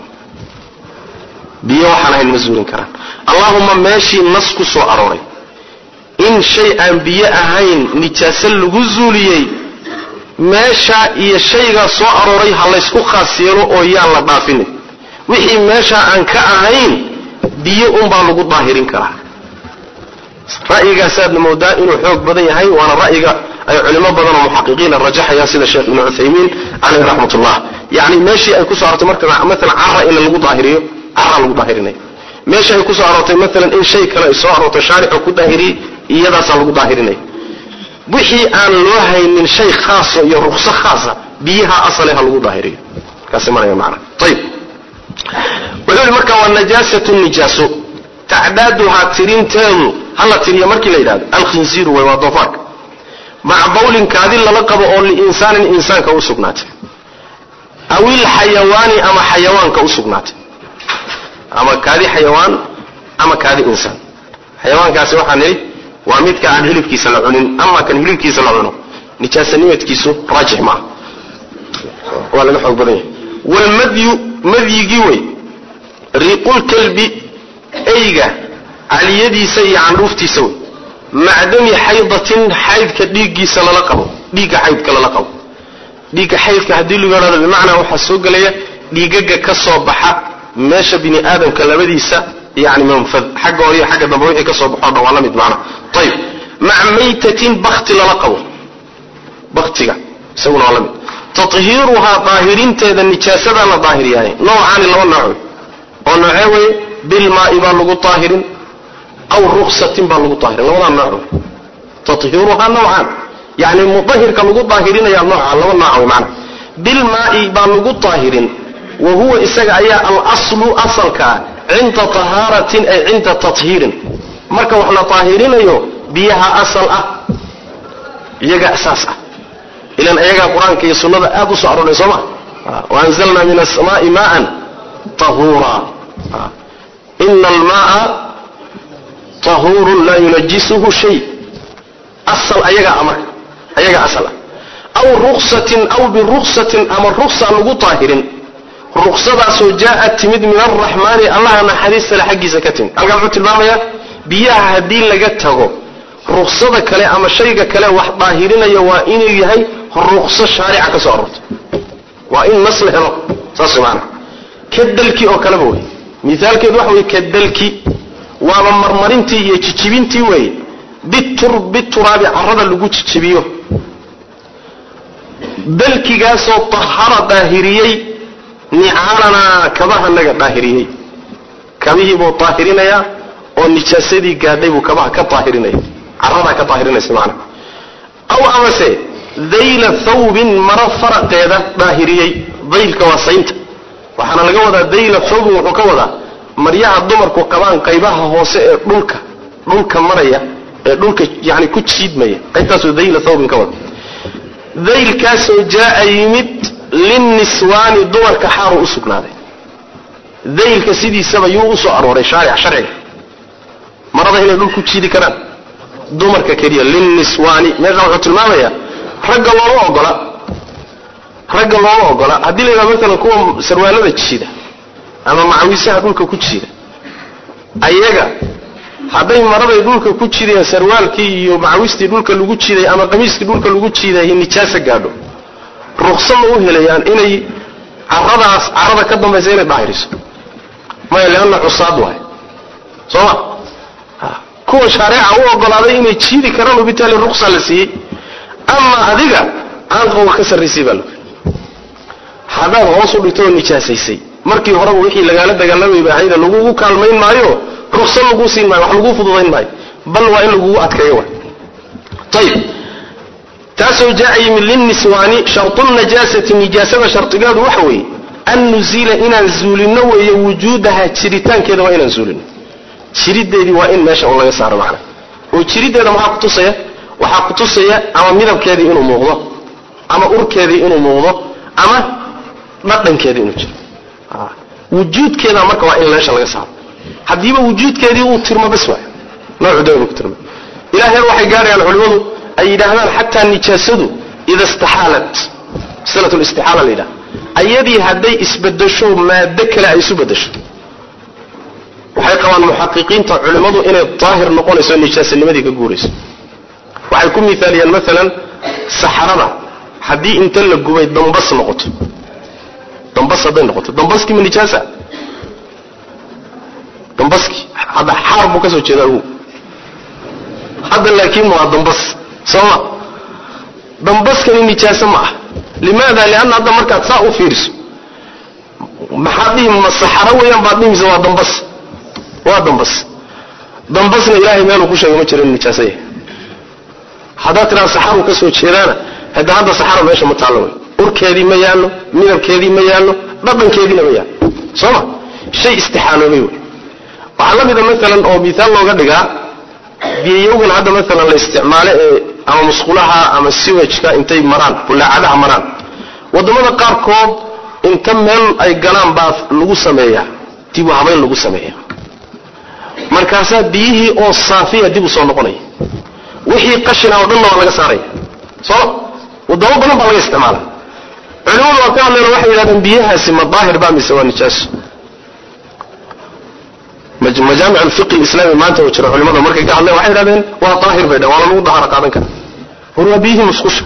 biyo waxaan ahayn ma zuulin karaan allahumma meeshii nas ku soo arooray in shay aan biyo ahayn nijaaso lagu zuuliyey meesha iyo shaygaa soo arooray ha laysku khaas yeelo oo yaan la dhaafinin wixii meesha aan ka ahayn biyo unbaa lagu daahirin karaa ra'yigaasaadna moodaa inuu xoog badan yahay waana ra'yiga ay culimo badan oo muxaqiqiina rajaxayaan sida sheekh ibnu cuthaymiin calayhi raxmatullah yacni meeshii ay ku soo arortay marka maalan carra in lagu daahiriyo carra lagu daahirinayo meeshii ay ku soo aroortay maalan in shay kale ay soo aroortay shaaricu ku daahiriyey iyadaasaa lagu daahirinaya wixii aan loo haynin shay khaasa iyo rukso khaasa biyaha asale ha lagu daahiriyo kaasi maraya macna ayib wuxuu yidhi marka waa najaasatu nijaaso tacdaaduhaa tirinteedu hala tiriya markii la yidhahdo alkhinziiru way waa doofaarka maca bawlin kaadi lala qabo oo liinsaanin insaanka u sugnaatay aw ilxayawaani ama xayawaanka u sugnaatay ama kaadi xayawaan ama kaadi insaan xayawaankaasi waxaan nidhi waa midka aan hilibkiisa la cunin ama kan hilibkiisa la cuno nijaasanimadkiisu raajix maaha waa laga xoog badan yahay walmadyu madyigii wey riiqulkalbi eyga caliyadiisa iyo candhuuftiisa wey macdami xaydatin xaydka dhiiggiisa lala qabo dhiigga xaydka lala qabo dhiigga xaydka haddii lagu yidhahdo bimacnaa waxaa soo gelaya dhiigaga ka soo baxa meesha bini aadamka labadiisa yani manfad xagga hore iyo xagga dambe wixii ka soo baxo dhan waa la mid macna ayib maca maytatin bakti lala qabo baktiga isaguna waa la mid tathiiruhaa daahirinteeda nijaasadaa la daahiriyaay noocaani laba nooc oo noocee weye bilmaa'i baa lagu daahirin aw ruksatin baa lagu daahirin labadaa nooc tathiiruhaa noocaan yani mudahirka lagu daahirinaya nooca laba nooc wey macna bilmaa'i baa lagu daahirin wa huwa isaga ayaa alaslu asalkaa cinda tahaaratin ay cinda tathiirin marka wax la daahirinayo biyaha asal ah iyaga asaas ah ilan ayagaa qur-aanka iyo sunnada aad u soo arooray sooma waanzalnaa min asamaai maaan tahuura ina almaaa tahuurun laa yunajisuhu shay asal ayagaa amarka ayagaa asal ah aw ruksatin aw biruksatin ama ruksa lagu daahirin ruksadaasoo jaaat timid min alraxmaani allaha naxariistale xaggiisa ka timid halkaa muxuu tilmaamayaa biyaha haddii laga tago ruksada kale ama shayga kale wax daahirinaya waa inuu yahay rukso shaarica ka soo aroortay waa in nas la helo saas maana kadalki oo kaleba wey mithaalkeedu waxa wey kadalki waaba marmarintii iyo jijibintii wey bitur bituraabi carrada lagu jijibiyo dalkigaasoo tahara daahiriyey nicaalanaa kabaha naga daahiriyey kabihii buu daahirinayaa oo nijaasadii gaadhay buu kabaha ka daahirinaya carrada ka daahirinaysa macna aw amase dayla thawbin mara faraqeeda daahiriyay daylka waa saynta waxaana laga wadaa dayla thawbin wuxuu ka wadaa maryaha dumarku qabaan qaybaha hoose ee dhulka dhulka maraya ee dhulka yani ku jiidmaya qaybtaasoo dayla thawbin ka wada daylkaasoo jaa yimid linniswaani dumarka xaaru u sugnaaday daylka sidiisaba yuu u soo arooray shaaric sharciga marada inay dhul ku jiidi karaan dumarka keliya linniswaani meesha wuxuu tilmaamayaa ragga looma ogola ragga looma ogola haddii la yidhahdo maalan kuwa sarwaalada jiida ama macawiisaha dhulka ku jiida ayaga hadday maraday dhulka ku jiidayaan sarwaalkii iyo macawiistii dhulka lagu jiiday ama qamiiskii dhulka lagu jiiday nijaasa gaadho ruqsad ma u helayaan inay carradaas carrada ka dambaysa inay daahiriso maya leanna cusaad waay sooma kuwa shaariica u ogolaaday inay jiidi karaan oo bitaali ruqsa la siiyey ama adiga aanqowga ka sarraysay baa lagu haddaad hoos u dhigto oo nijaasaysay markii horeba wixii lagaala dagaalamay baahayda lagugu kaalmayn maayo ruqsad lagu siin maayo wax lagu fududayn maayo bal waa in lagugu adkeeyo waay ayib taasoo jaa min linniswaani shartu najaasati nijaasada shartigeedu waxa weeye an nuzila inaan zuulino weeye wujuudaha jiritaankeeda waa inaan zuulino jirideedii waa in meesha un laga saaro macna oo jirideeda maxaa kutusaya waxaa kutusaya ama midabkeedii inuu muuqdo ama urkeedii inuu muuqdo ama dhadhankeedii inuu jiro wujuudkeeda marka waa in meesha laga saaro haddiiba wujuudkeedii uu tirmo bas waayo noocu dawru ku tirmo ilaahay waxay gaarayaan culimadu ay yidhaahdaan xataa nijaasadu ida istaxaalat masalatu listixaala la yidhaha ayadii hadday isbedesho maado kale ay isu bedesho waxay qabaan muxaqiqiinta culimmadu inay daahir noqonayso nijaasanimadii ka guurayso waxay ku miaaliyaan maalan saxarada haddii inta la gubay dambas noqoto dambas hadday noqoto dambaskii ma nijaasa dambaskii hadda xaar buu ka soo jeedaa ugu hadda laakiin waa dambas sooma dambaskani nijaaso ma ah limaada lianna hadda markaad saa u fiiriso maxaad dhihi ma saxaro weeyaan baad dhihimise waa dambas waa dambas dambasna ilaahay meeluu ku sheegay ma jiro in nijaaso yahay haddaad tidhaha saxaruu ka soo jeedaana hadda hadda saxaro meesha ma taallo wey urkeedii ma yaallo midabkeedii ma yaallo dhadhankeediina ma yaallo sooma shay istixaaloobay wey waxaa la mida maalan oo miaal looga dhigaa biyayowgan hadda maalan la isticmaalo ee ama musqulaha ama siwajka intay maraan bulaacadaha maraan wadamada qaarkood inta meel ay galaan baa lagu sameeyaa dib u habayn lagu sameeya markaasaa biyihii oo saafiya dib u soo noqonaya wixii qashina oo dhanna waa laga saaraya soo wadamo badan baa laga isticmaala culimadu waa ka hadleen waxay yidhahdeen biyahaasi ma daahir baa mise waa nijaaso majaamic alfiqi alislami maanta oo jira culimada markay ka hadleen waxay yidhahdeen waa daahir bay dhahan waa lagu dahara qaadan kara war waa biyihii musqusha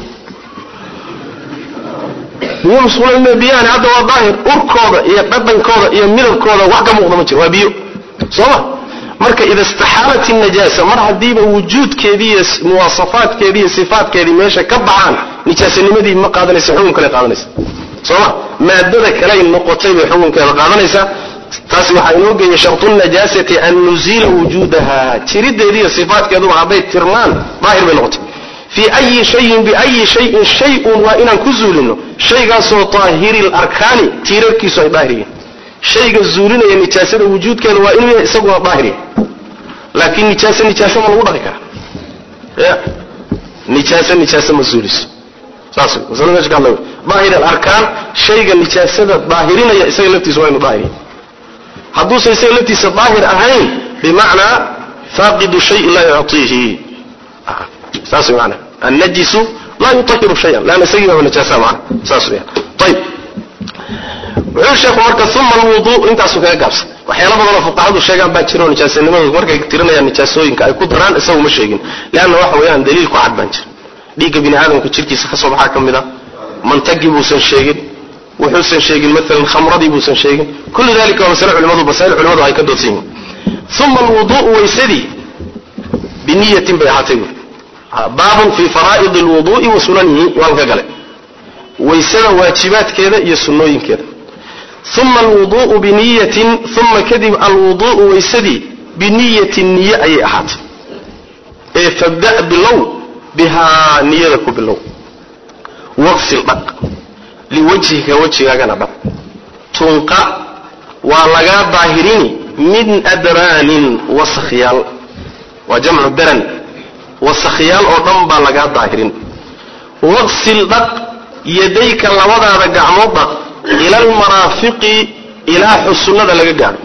biyo musqula biyahani hadda waa daahir urkooda iyo dhadhankooda iyo midabkooda wax ka muuqda ma jiro waa biyo sooma marka ida istaxaalat najaasa mar hadiiba wujuudkeedii iyo muwaasafaadkeedii iyo sifaadkeedii meesha ka baxaan nijaasanimadii ma qaadanaysa xugun kale qaadanaysa sooma maadada kale noqotay bay xukunkeeda qaadanaysa taasi waxaa inoo geeyay shartu najaasati an nuzila wujuudaha jirideedii iyo sifaadkeeduba hadday tirmaan daahir bay noqotay fii ayi shayin biayi shayin shay-un waa inaan ku zuulino shaygaasoo daahiri larkaani tiirarkiisu ay daahir yihiin shayga zuulinaya nijaasada wujuudkeeda waa inuu yahay isaguna daahir yahay laakiin nijaasa nijaasa ma lagu dhaqi karaa ya nijaasa nijaasa ma zuuliso saas masala meesha ka hadlay daahir alarkaan shayga nijaasada daahirinaya isaga laftiisa waa inuu daahir yahay hadduusan isaga laftiisa daahir ahayn bimacnaa faaqidu shayin laa yuctiihi saas wey macnaa annajisu laa yutahiru shayan laanna isagii baa nijaasa macna saas weeyaan ayib wuxuu sheekhu marka uma alwuduu intaasuu kaga gaabsan waxyaala badanoo fuqahadu sheegaan baa jiro nijaasanimadoodu markay tirinayaan nijaasooyinka ay ku daraan isagu ma sheegin leanna waxa weeyaan daliil ku cad baan jira dhiigga bini aadamka jirkiisa ka soo baxaa ka mid a mantagii buusan sheegin wuxuusan sheegin maalan khamradii buusan sheegin kullu dalika waa masale culimadu masaa'il culimadu ay ka doodsan yihiin uma alwuduu waysadii biniyatin bay ahaatay buuri baabun fii faraa'idi alwuduu'i wa sunanihi waan ka galay waysada waajibaadkeeda iyo sunnooyinkeeda uma alwuduu'u biniyatin uma kadib alwuduu'u waysadii biniyatin niye ayay ahaatay fabda bilow bihaa niyada ku bilow waqsil dhaq liwajhika wajhigaagana dhaq tunqa waa laga daahirini min adraanin wasakhyal waa jamcu daran wasakhyal oo dhan baa laga daahirin waqsil dhaq yadayka labadaada gacmood dhaq ila almaraafiqi ilaa xusunnada laga gaadho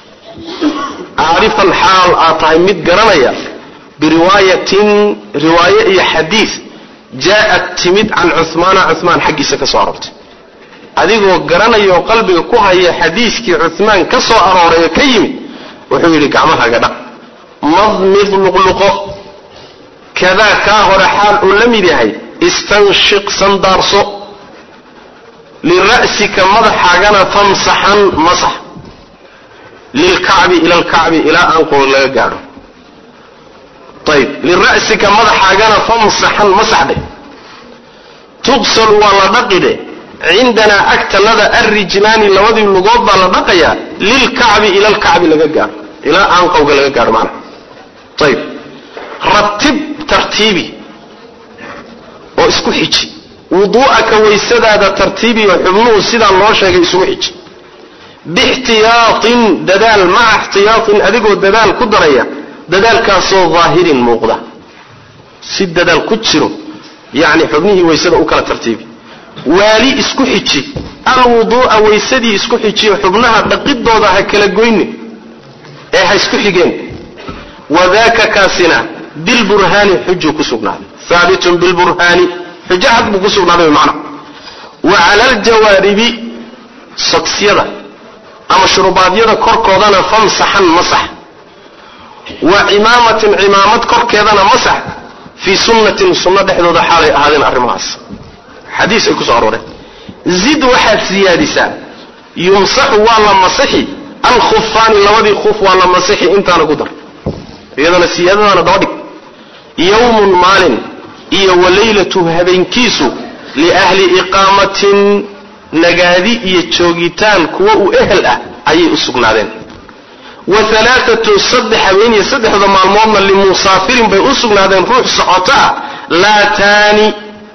aarifan xaal aad tahay mid garanaya biriwaayatin riwaaye iyo xadiis jaa'at timid can cuhmaana cuhmaan xaggiisa ka soo aroortay adigoo garanayo qalbiga ku haya xadiiskii cuhmaan ka soo arooray ka yimid wuxuu yidhi gacmahaaga dhaq madmid luqluqo kadaa kaa hore xaal uu la mid yahay istanshiq sandaarso lira'sika madaxaagana famsaxan masax lilkacbi ila alkacbi ilaa aanqood laga gaadho ayb lira'sika madaxaagana famsaxan masaxdhe tuqsal waa la dhaqidhe cindanaa agtanada arrijlaani labadii lugood baa la dhaqayaa lilkacbi ila alkacbi laga gaadho ilaa aanqowga laga gaadho macna ayb ratib tartiibi oo isku xiji wuduu'aka waysadaada tartiibi oo xubnuhu sidaa loo sheegay isugu xiji bixtiyaatin dadaal maca ixtiyaatin adigoo dadaal ku daraya dadaalkaasoo daahirin muuqda si dadaal ku jiro yacni xubnihii waysada u kala tartiibi waali isku xiji alwuduu'a waysadii isku xijiyo xubnaha dhaqidooda ha kala goynin ee ha isku xigeen wadaaka kaasina bilburhaani xujuu ku sugnaaday haabitun bilburhaani xujo cad buu ku sugnaaday macna wa cala aljawaaribi sogsiyada ama shurubaadyada korkoodana famsaxan masax wa cimaamatin cimaamad korkeedana masax fii sunnatin sunno dhexdooda xaalay ahaadeen arrimahaas xadiis ay ku soo arooreen zid waxaad siyaadisaa yumsaxu waa la masixi alkhufaani labadii khuf waa la masixi intaana ku dar iyadana siyaadadana daba dhig yawmun maalin iyo walaylatu habeenkiisu liahli iqaamatin nagaadi iyo joogitaan kuwa u ehel ah ayay u sugnaadeen wa alaaatu saddex habeen iyo saddexda maalmoodna limusaafirin bay u sugnaadeen ruux socota laa taani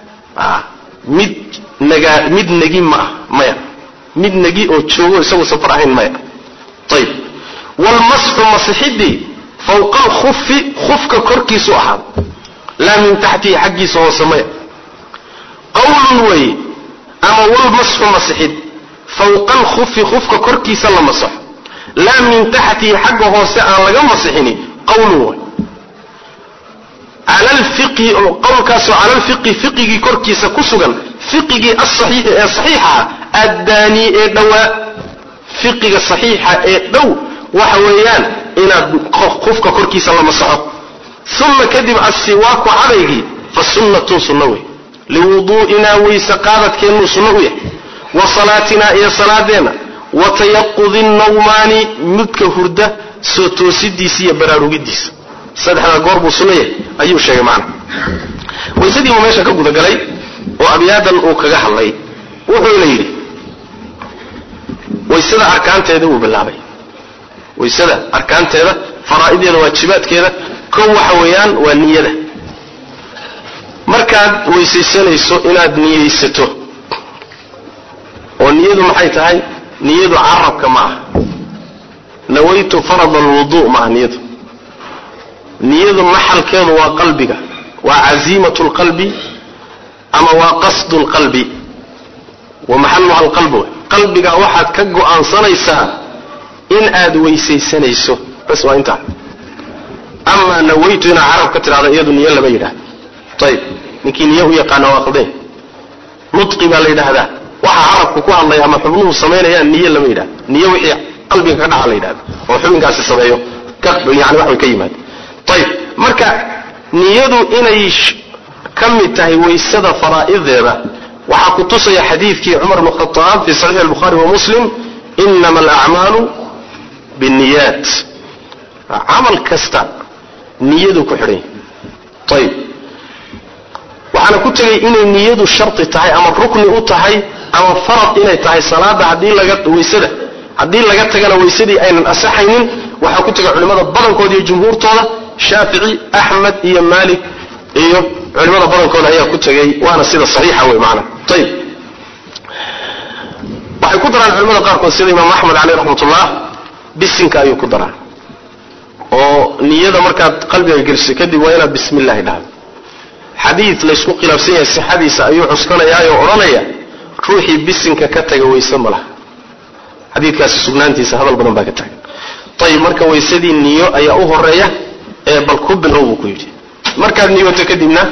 mid naga mid nagi ma maya mid nagi oo joogo isagu safar ahayn maya ayib walmasxu masixidii fawqa alkhufi khufka korkiisu ahaad laa min taxtihi xaggiisa hoose maya qawlun way ama walmasxu masixid fawqa alkhufi khufka korkiisa la masaxo laa min taxtihi xagga hoose aan laga masixini qawlun way cala alfiqhi qowlkaasoo cala alfiqhi fiqigii korkiisa ku sugan fiqigii asaxiix ee saxiixa addaanii ee dhowaa fiqiga saxiixa ee dhow waxa weeyaan inaad khufka korkiisa la masaxo uma kadib assiwaaku cadaygii fa sunnatun sunno wey liwuduu'inaa wayse qaadadkeennuu sunno u yahay wa salaatinaa iyo salaadeenna wa tayaqudi nawmaani midka hurda soo toosidiisa iyo baraarugidiisa saddexdaa goor buu sunno yahay ayuu sheegay macna waysadii buu meesha ka gudagalay oo abyaadan uu kaga hadlay wuxuuna yidhi waysada arkaanteeda wuu bilaabay waysada arkaanteeda faraa'ideeda waajibaadkeeda kow waxa weeyaan waa niyada markaad weysaysanayso inaad niyaysato oo niyadu maxay tahay niyadu carabka ma aha nawaytu farad alwudu' ma aha niyadu niyadu maxalkeedu waa qalbiga waa caziimatu lqalbi ama waa qasdu lqalbi wa maxaluha alqalbu qalbiga waxaad ka go'aansanaysaa in aad weysaysanayso bas waa intaa amaa nawaytu inaa carab ka tidhahda iyadu niyo lama yidhahda ayib ninkii niyo u yaqaana waa qaldeen nudqi baa la yidhaahdaa waxa carabku ku hadlaya ama xubnuhu samaynayaan niyo lama yidhahda niyo wixii qalbiga ka dhaca la yidhahda oo xubinkaasi sameeyo yani wax way ka yimaada ayib marka niyadu inay ka mid tahay waysada faraa'ideeda waxaa ku tusaya xadiidkii cumar bn khataab fi saxiix albukhaari wa muslim inama alacmaalu binniyaat camal kasta niyadu ku xidhan yahay ayib waxaana ku tegay inay niyadu sharti tahay ama rukni u tahay ama farad inay tahay salaada haddii laga waysada haddii laga tagana waysadii aynan asaxaynin waxaa ku tegay culimmada badankooda iyo jumhuurtooda shaafici axmed iyo maalik iyo culimada badankooda ayaa ku tegay waana sida saxiixa wey macna ayib waxay ku daraan culimada qaarkood sida imaam axmed caleyh raxmatullah bisinka ayuu ku daraa oo niyada markaad qalbiga geliso kadib waa inaad bismi illaahi dhahdo xadiid laysku khilaafsan yahay sixadiisa ayuu cuskanayaayoo odhanaya ruuxii bisinka ka taga wayse ma laha xadiidkaasi sugnaantiisa hadal badan baa ka tagan ayib marka waysadii niyo ayaa u horeeya ee bal ku bilow buu ku yidhi markaad niyoto kadibna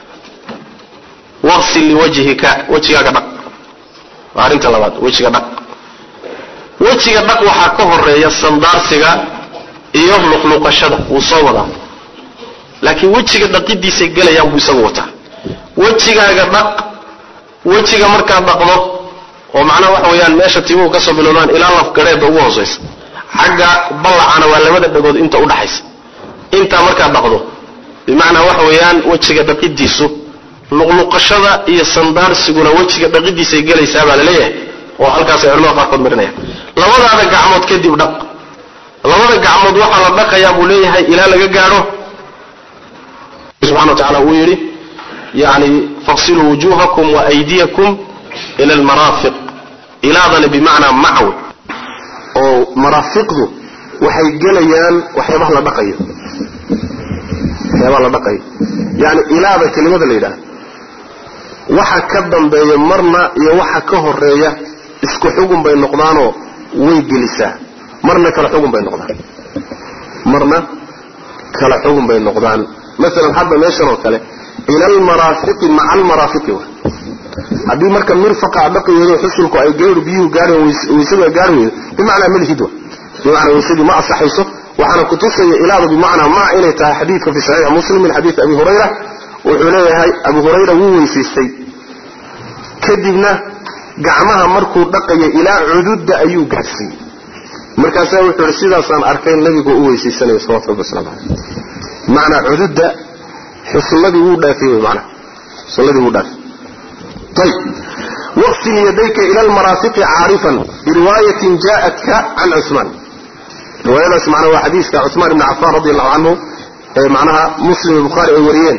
waqsil liwajhika wejigaaga dhaq waa arrinta labaad wejiga dhaq wejiga dhaq waxaa ka horeeya sandaarsiga iyo luqluqashada wuu soo wadaa laakiin wejiga dhaqidiisay gelayaan buu isagu wataa wejigaaga dhaq wejiga markaad dhaqdo oo macnaha waxa weeyaan meesha timuhu ka soo bilowdaan ilaa lafgareedda ugu hoosaysa xagga ballacana waa labada dhagood inta u dhaxaysa intaa markaad dhaqdo bimacnaa waxa weeyaan wejiga dhaqidiisu luqluqashada iyo sandaarsiguna wejiga dhaqidiisay gelaysaa baa la leeyahay oo halkaasay culimada qaarkood marinayaan labadaada gacmood kadib dhaq labada gacmood waxaa la dhaqayaa buu leeyahay ilaa laga gaadho subxana wa tacala uu yidhi yani faqsiluu wujuhakum wa aydiyakum ila almaraafiq ilaadana bimacnaa macwe oo maraafiqdu waxay gelayaan waxyaabaha la dhaqayo waxyaabaha la dhaqayo yani ilaada kelimada la yidhaha waxa ka dambeeya marna iyo waxa ka horeeya isku xugun bay noqdaanoo way gelisaa marna kala xugun bay noqdaan marna kala xugun bay noqdaan مثلا hadda meeshan oo kale ila almarafiq ma'a almarafiq hadii marka mirfaqa dhaqayo xusulku ay geeru biyuhu gaareen weysada gaareen bimaana malhidwa bimaana weysadi ma asaxayso waxana ku tusaya ilaada bimaana ma inay tahay xadiidka fi sahih muslim min xadiid abi hurayra wuxuu leeyahay abu hurayra wuu weysiistay kadibna gacmaha markuu dhaqayo ilaa cududda ayuu gaarsiiyay markaas wuxuu sidaasaan arkay nabigu uu weysiisanay sallallahu alayhi wasallam معنى عدد حصل الذي هو دافي معنى حصل الذي هو دافي طيب واغسل يديك إلى المرافق عارفا برواية جاءتك عن عثمان رواية اسمعنا وحديث عثمان بن عفان رضي الله عنه معناها مسلم البخاري أوليين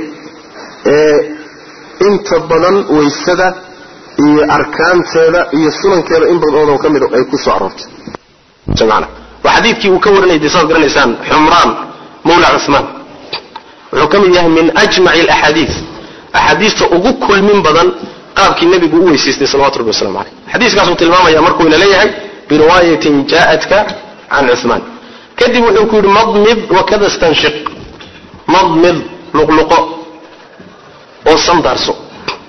انت بضن ويسدى أركان سيدة يسنن كذا إن بضن وكمل يكسو عرفت سمعنا وحديثك يكورنا يدسان قرن إنسان حمران مولى عثمان وحكم الله من أجمع الأحاديث أحاديث أقول كل من بدن قابك النبي بقوة سيسني صلوات ربي والسلام عليه حديث قاسم تلماما يأمركم إلى ليه برواية جاءتك عن عثمان كذب وحكم مضمض وكذا استنشق مضمض لقلقاء والصندارسو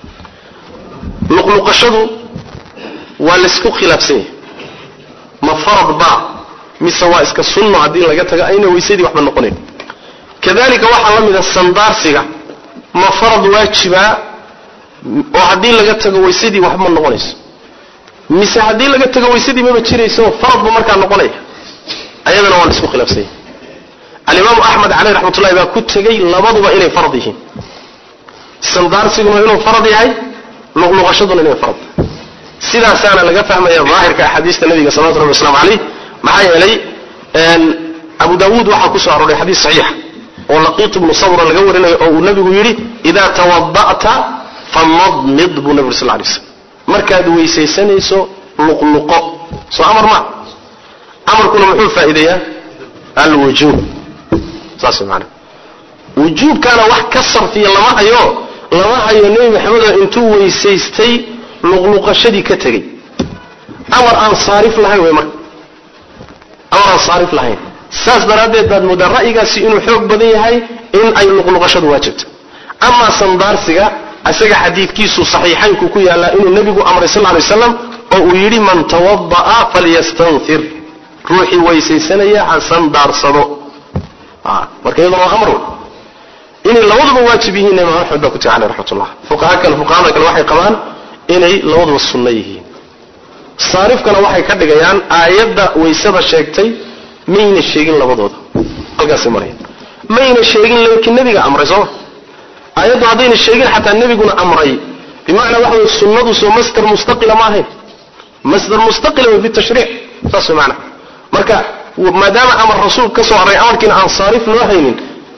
لقلق شدو والسكو خلاف سيه ما فرض بعض مسوا اسك السنة عدين لقيتها أين ويسيدي وحنا نقولين كذلك واحد من الصندار سيجا ما فرض واجبا وعدين لقيتها ويسيدي وحنا نقولين مس عدين لقيتها ويسيدي ما بتشري سو فرض بمركان نقولين أيضا هو الاسم خلاف سيه الإمام أحمد عليه رحمة الله إذا كنت جاي لبضوا إلى فرضه الصندار سيجا ما إنه فرض هاي لغلق شدنا إنه فرض سيدا سانا لقى فهم يا ظاهر كحديث النبي صلى الله عليه وسلم عليه معايا لي ان ابو داود waxa ku soo aroray xadiis saxiix oo laqiit ibn sawr laga warinayo oo nabigu yiri ida tawadda'ta famadmid bu nabi sallallahu alayhi wasallam markaad weysaysanayso luqluqo soo amar ma amarkuna wuxuu faa'iideeyaa alwujub saas macna wujub kana wax ka sarfiya lama hayo lama hayo nabi maxamed intuu weysaystay luqluqashadii ka tagay amar aan saarif lahayn way marka amar saarif lahayn saas daradeed baad muddo ra'yigaasi inuu xoog badan yahay in ay luqluqashadu waajibto ama sandaarsiga asaga xadiidkiisu saxiixaynku ku yaala inuu nabigu amray sallallahu alayhi wasallam oo uu yiri man tawaddaa falyastanthir ruuxi weysaysanaya aan sandaarsado ah marka iyadoo amar in labaduba waajib yihiin ma waxba ku taala rahmatullah fuqaha kale fuqaha kale waxay qabaan inay labaduba sunna yihiin saarifkana waxay ka dhigayaan aayadda weysada sheegtay mayna sheegin labadooda halkaas maray mayna sheegin laakiin nabiga amray soo aayaddu hadayna sheegin xataa nabiguna amray bimaana waxa sunnadu soo masdar mustaqila ma ahayn masdar mustaqila fi tashriic taas maana marka maadaama amar rasuul ka soo aray amarkiina aan saarif loo haynin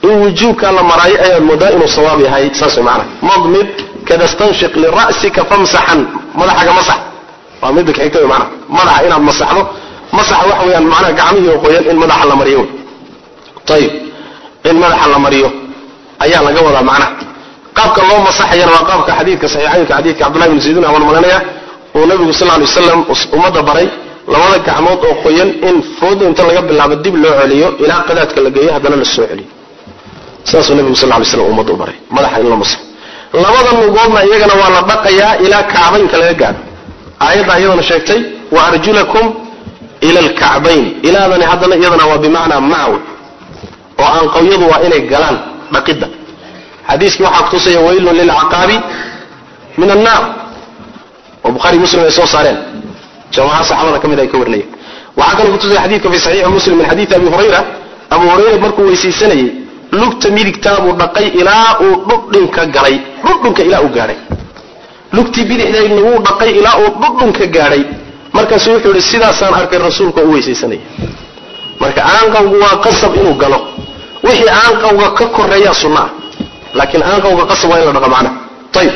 in wujuubka la marayo ay moodaa inuu sawaab yahay saas macna madmid kada stanshiq li ra'sika famsahan madaxa masax waa mid ka xigtay macna madaxa inaad masaxdo masax wax weeyaan macna gacmihi oo qoyan in madaxa la mariyo tayib in madaxa la mariyo ayaa laga wadaa macna qaabka loo masaxayana waa qaabka xadiidka saxiixaynka xadiidka Abdullah ibn Zayd aan malanaya oo nabigu sallallahu alayhi wasallam umada baray labada gacmood oo qoyan in foodo inta laga bilaabo dib loo celiyo ilaa qadaadka la geeyo hadana la soo celiyo saas nabigu sallallahu alayhi wasallam umada baray madaxa in la masaxo labada lugoodna iyagana waa la dhaqayaa ilaa kacbaynka laga gaaro aayada iyadana sheegtay wa arjulakum ila al-ka'bayn ilaadana hadana iyadana waa bimaana ma'aw oo aan qawiyadu waa inay galaan dhaqida حديثك وحق تصي ويل للعقاب من النار وبخاري مسلم يسوع صارين جماعة صحابة كم ذا يكورني وعقل تصي حديثك في صحيح مسلم من حديث أبي هريرة أبو هريرة مركو ويسي سنة لقت مير كتاب ودقي إلى ودقن كجري ودقن إلى أجري لقت بيد إلى إنه دقي إلى ودقن كجري مركز سويته للسيدة سان أرك الرسول كويسي سنة مركز عنك وقصب إنه قالوا وحي عنك وككر ريا صنع لكن أنا قوة قصة وين لنا معنا طيب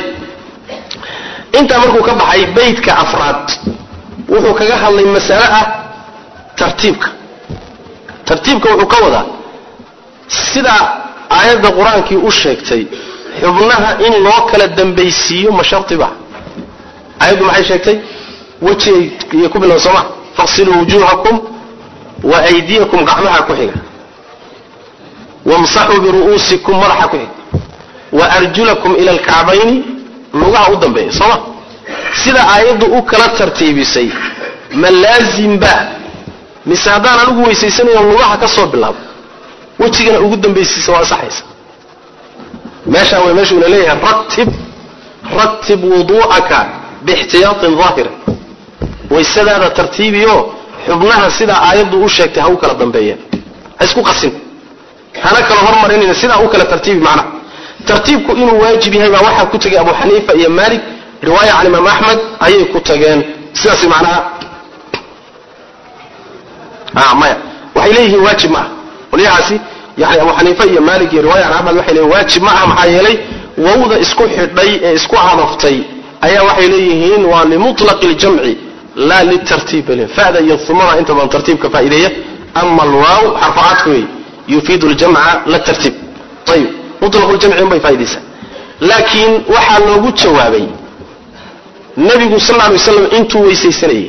أنت مركو كبحي بيتك أفراد وحو كجاه الله مسألة ترتيبك ترتيبك وحو كوضع سيدا آيات القرآن كي أشيكتي حبناها إن الوكالة الدنبيسي ومشارطي بها آيات معي شيكتي وشي يكون لنا سمع فاغسلوا وجوهكم وأيديكم قعمها كحية وامسحوا برؤوسكم مرحا كحية وأرجلكم إلى الكعبين لغة أودن به صح سيدا آيات أكلا ترتيبي سي ما لازم با مساعدان لغو يسيساني اللغة كصور بالله وتيجينا أودن به سواء صحيح ماشا وماشا إليه رتب رتب وضوءك باحتياط ظاهر ويسادا هذا ترتيبي حبناها سيدا آيات أشيك تهوكلا دنبيا اسكو قسم هناك الهرمر إننا سيدا أكلا ترتيبي معنا ترتيبك إنه واجب هي واحد كتج أبو حنيفة يا مالك رواية عن الإمام أحمد أي كتجان سياسي معناها آه ما وحيليه واجب معه وليعسي يعني أبو حنيفة يا مالك رواية عن أحمد وحيليه واجب معه محيلي ووضع اسكو حدي اسكو عرفتي أي وحيليهين ولمطلق الجمع لا للترتيب فهذا ينصمها أنت من ترتيبك فائدية أما الواو حرفعاته يفيد الجمع لا الترتيب طيب مطلق الجمع بي فايديسا لكن waxaa loogu jawaabay nabigu sallallahu alayhi wasallam intuu weysaysanay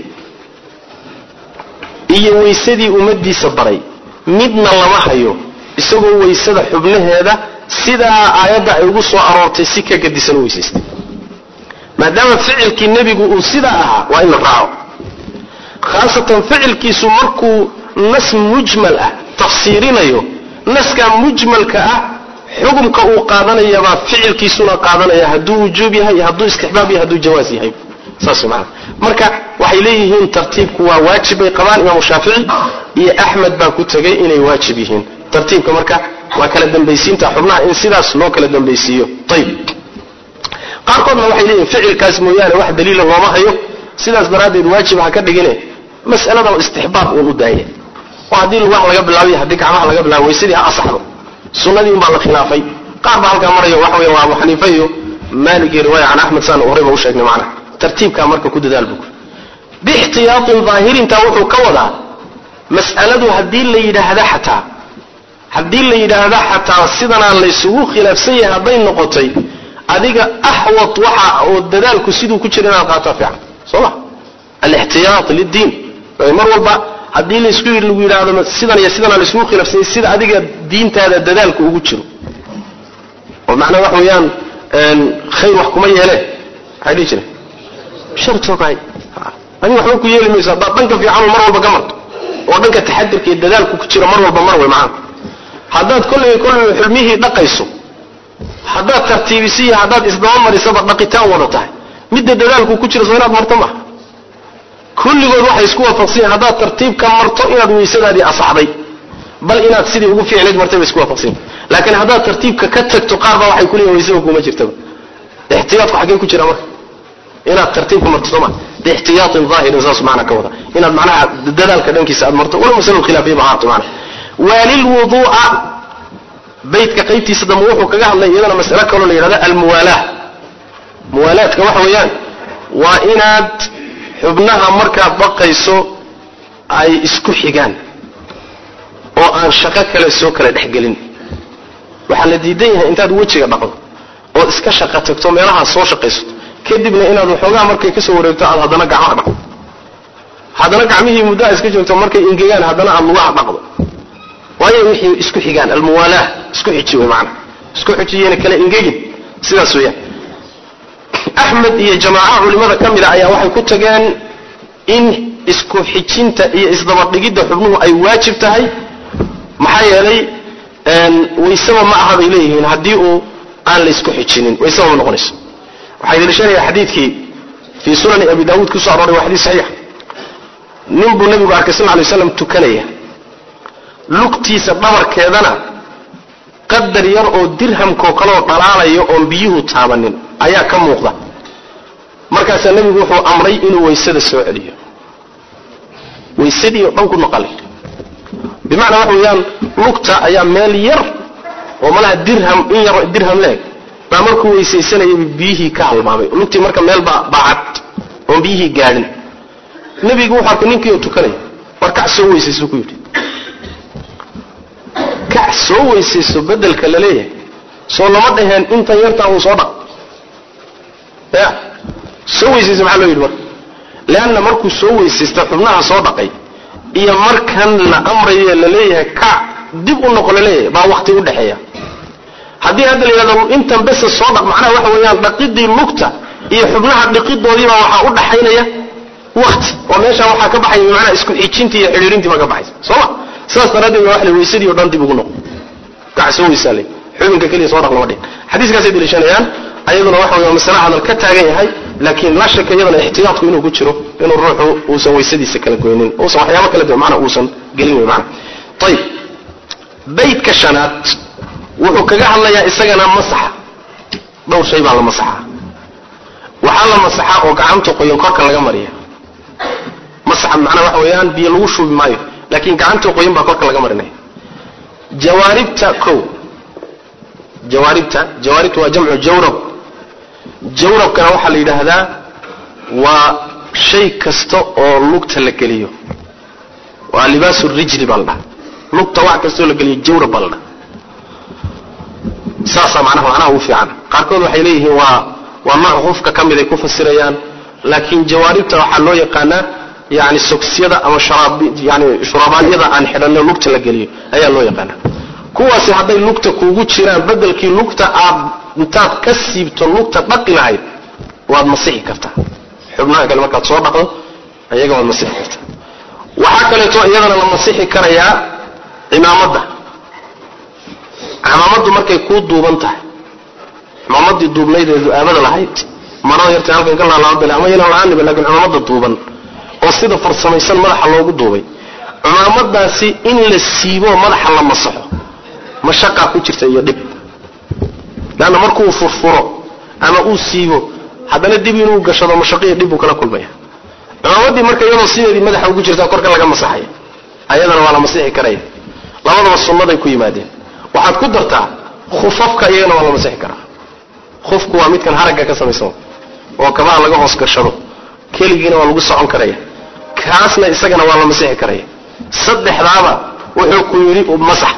iyo weysadii umadiisa baray midna lama hayo isagoo weysada xubnaheeda sida aayada ay ugu soo aroortay si ka gadisan weysaystay maadaama ficilkii nabigu uu sida ahaa waa in la raaco khaasatan ficilkiisu markuu nas mujmal ah tafsiirinayo naska mujmalka ah xukumka uu qaadanaya ba ficilkiisuna qaadanaya haduu wujuub yahay haduu istixbaab yahay haduu jawaaz yahay saas macna marka waxay leeyihiin tartiibku waa waajib ay qabaan Imam Shaafici iyo Ahmed baa ku tagay inay waajib yihiin tartiibka marka waa kala dambaysiinta xubnaha in sidaas loo kala dambaysiiyo tayib qaarkoodna waxay leeyihiin ficilkaas mooyaane wax daliil looma hayo sidaas daraadeed waajib ha ka dhigine mas'alada istixbaab uu u daayay waa hadii wax laga bilaabay hadii gacmaha laga bilaabay sidii ha asaxdo sunnadii baa la khilaafay qaar baa halka marayo waxa weeye waa Abu Hanifa iyo Malik riwaaya an Ahmad san oo reebo u sheegnay macna tartiibka marka ku dadaal buu bi ihtiyat zahirin ta wuxuu ka wadaa mas'aladu hadii la yiraahdo xataa hadii la yiraahdo xataa sidana la isugu khilaafsan yahay haday noqotay adiga ahwat waxa oo dadaalku siduu ku jira inaad qaato fiican soo al-ihtiyat lid-din mar walba hadii la isku yiraahdo sidan iyo sidan la isku khilaafsan sida adiga diintaada dadaalku ugu jiro oo macna wax weeyaan een khayr wax kuma yeelay hadii jira sharto kay ani wax ku yeelaymaysa dadka fiican mar walba gamarto oo dhanka taxadirka iyo dadaalku ku jira mar walba mar way macna hadaad kulli kulli xilmihi dhaqayso hadaad tartiibisiyo hadaad isdaba mariso dhaqitaan wada tahay midda dadaalku ku jira soonaad marto ma kulligood waxay isku waafaqsan hadaad tartiibka marto inaad weysadaadii asaxday bal inaad sidii ugu fiicneed martay isku waafaqsan laakiin hadaad tartiibka ka tagto qaarba waxay ku leeyihiin weysada kuma jirtaba ihtiyaadku xagee ku jira marka inaad tartiibka marto soma ihtiyaat zaahir zaas macna ka wada inaad macnaha dadaalka dhankiisa aad marto wala masal khilaafiye baa macna walil wudu'a baydka qaybtiisa dambe wuxuu kaga hadlay iyadana mas'alo kaloo la yidhahdo almuwaalaah muwaalaadka waxa weeyaan waa inaad xubnaha markaad dhaqayso ay isku xigaan oo aan shaqo kale soo kala dhexgelin waxaa la diidan yahay intaad wejiga dhaqdo oo iska shaqo tagto meelaha soo shaqayso kadibna inaad waxoogaa markay ka soo wareegto aad haddana gacmaha dhaqdo haddana gacmihii muddo iska joogto markay ingegaan haddana aad lugaha dhaqdo waayo wixii isku xigaan almuwaalaah isku xiji way macna isku xijiyeen kala ingegin sidaas weeyaan Ahmed iyo jamaaca culimada kamida ayaa waxay ku tageen in isku xijinta iyo isdaba dhigida xubnuhu ay waajib tahay maxaa yeelay een waysaba ma aha bay leeyihiin hadii uu aan la isku xijinin waysaba ma noqonayso waxay leeyahay xadiidkii fi sunan abi daawud ku soo aroray waa xadiis saxiix nin buu nabigu arkay sallallahu alayhi wasallam tukanaya lugtiisa dhabarkeedana qadar yar oo dirhamko kale oo dhalaalayo oo biyuhu taabanin ayaa ka muuqda markaas nabigu wuxuu amray inuu waysada soo celiyo waysadii oo dhan ku noqolay bimaana waxa weeyaan lugta ayaa meel yar oo malaha dirham in yar dirham leeg baa markuu weysaysanayay biyihii ka halmaamay lugtii marka meel baa baacad oo biyihii gaadhin nabigu wuxuu arkay ninkii oo tukanay marka soo weysayso ku yiri ka soo weysayso bedelka la leeyahay soo lama dhahan inta yarta uu soo dhaq ya soo weysayso maxaa loo yiri marka laana markuu soo weysaysto xubnaha soo dhaqay iyo markan la amrayo la leeyahay ka dib u noqon la leeyahay baa waqti u dhaxeeya hadii hadda la yiraahdo intan bas soo dhaq macnaha waxa weeyaan dhaqidii lugta iyo xubnaha dhaqidoodii baa waxa u dhaxaynaya waqti oo meesha waxa ka baxay macnaha isku xijintii iyo xiriirintii ma ka baxayso soo saas daradeed wax la weysadii oo dhan dib ugu noqon ka soo weysalay xubinka kaliya soo dhaq lama dhig xadiiskaas ay dilishanayaan ayaduna waxa weeyaan mas'ala hadal ka taagan yahay laakiin la shaka iyadana ihtiyaadku inuu ku jiro inuu ruuxu uu soo weysadiisa kala goynin oo soo waxyaabo kala duwan macna uu san gelin way macna tayib baydka shanaad wuxuu kaga hadlayaa isagana masaxa dhowr shay baa la masaxa waxa la masaxa oo gacanta qoyan korka laga mariyo masaxa macna waxa weeyaan biyo lagu shubi maayo laakiin gacanta qoyan baa korka laga marinaya jawaaribta ko jawaaribta jawaaribtu waa jamcu jawrab jawrabkana waxa la yiraahdaa waa shay kasta oo lugta la geliyo waa libaasu rijli balda lugta wax kasta la geliyo jawrab balda saasa macnaha macnaha uu fiican qaarkood waxay leeyihiin waa waa nooc qofka kamid ay ku fasirayaan laakiin jawaaribta waxa loo yaqaanaa yaani soksiyada ama sharaab yaani shuraabaadiyada aan xidhanno lugta la geliyo ayaa loo yaqaanaa kuwaasi haday lugta kuugu jiraan bedelkii lugta aad intaad ka siibto lugta dhaqi lahayd waad masixi kartaa xubnaha kale markaad soo dhaqdo ayaga waad masixi kartaa waxa kale oo iyadana la masixi karayaa imaamadda imaamaddu markay ku duuban tahay imaamadii duubnaydeedu aabada lahayd marada yarta halkan ka laalaabay ama ila la'aan laakiin imaamadda duuban oo sida farsamaysan madaxa loogu duubay imaamadaasi in la siibo madaxa la masaxo mashaqa ku jirta iyo dib laana markuu furfuro ama uu siibo hadana dib inuu gashado mashaqiyo dib uu kala kulmaya imaamadii markay iyadoo sideedii madaxa ugu jirta korka laga masaxay ayadana waa la masixi karay labadaba sunnaday ku yimaadeen waxaad ku dartaa khufafka iyagana waa la masixi karaa khufku waa midkan haraga ka samaysan oo kabaha laga hoos gashado keligiina waa lagu socon karaya kaasna isagana waa la masixi karaya saddexdaaba wuxuu ku yiri u masax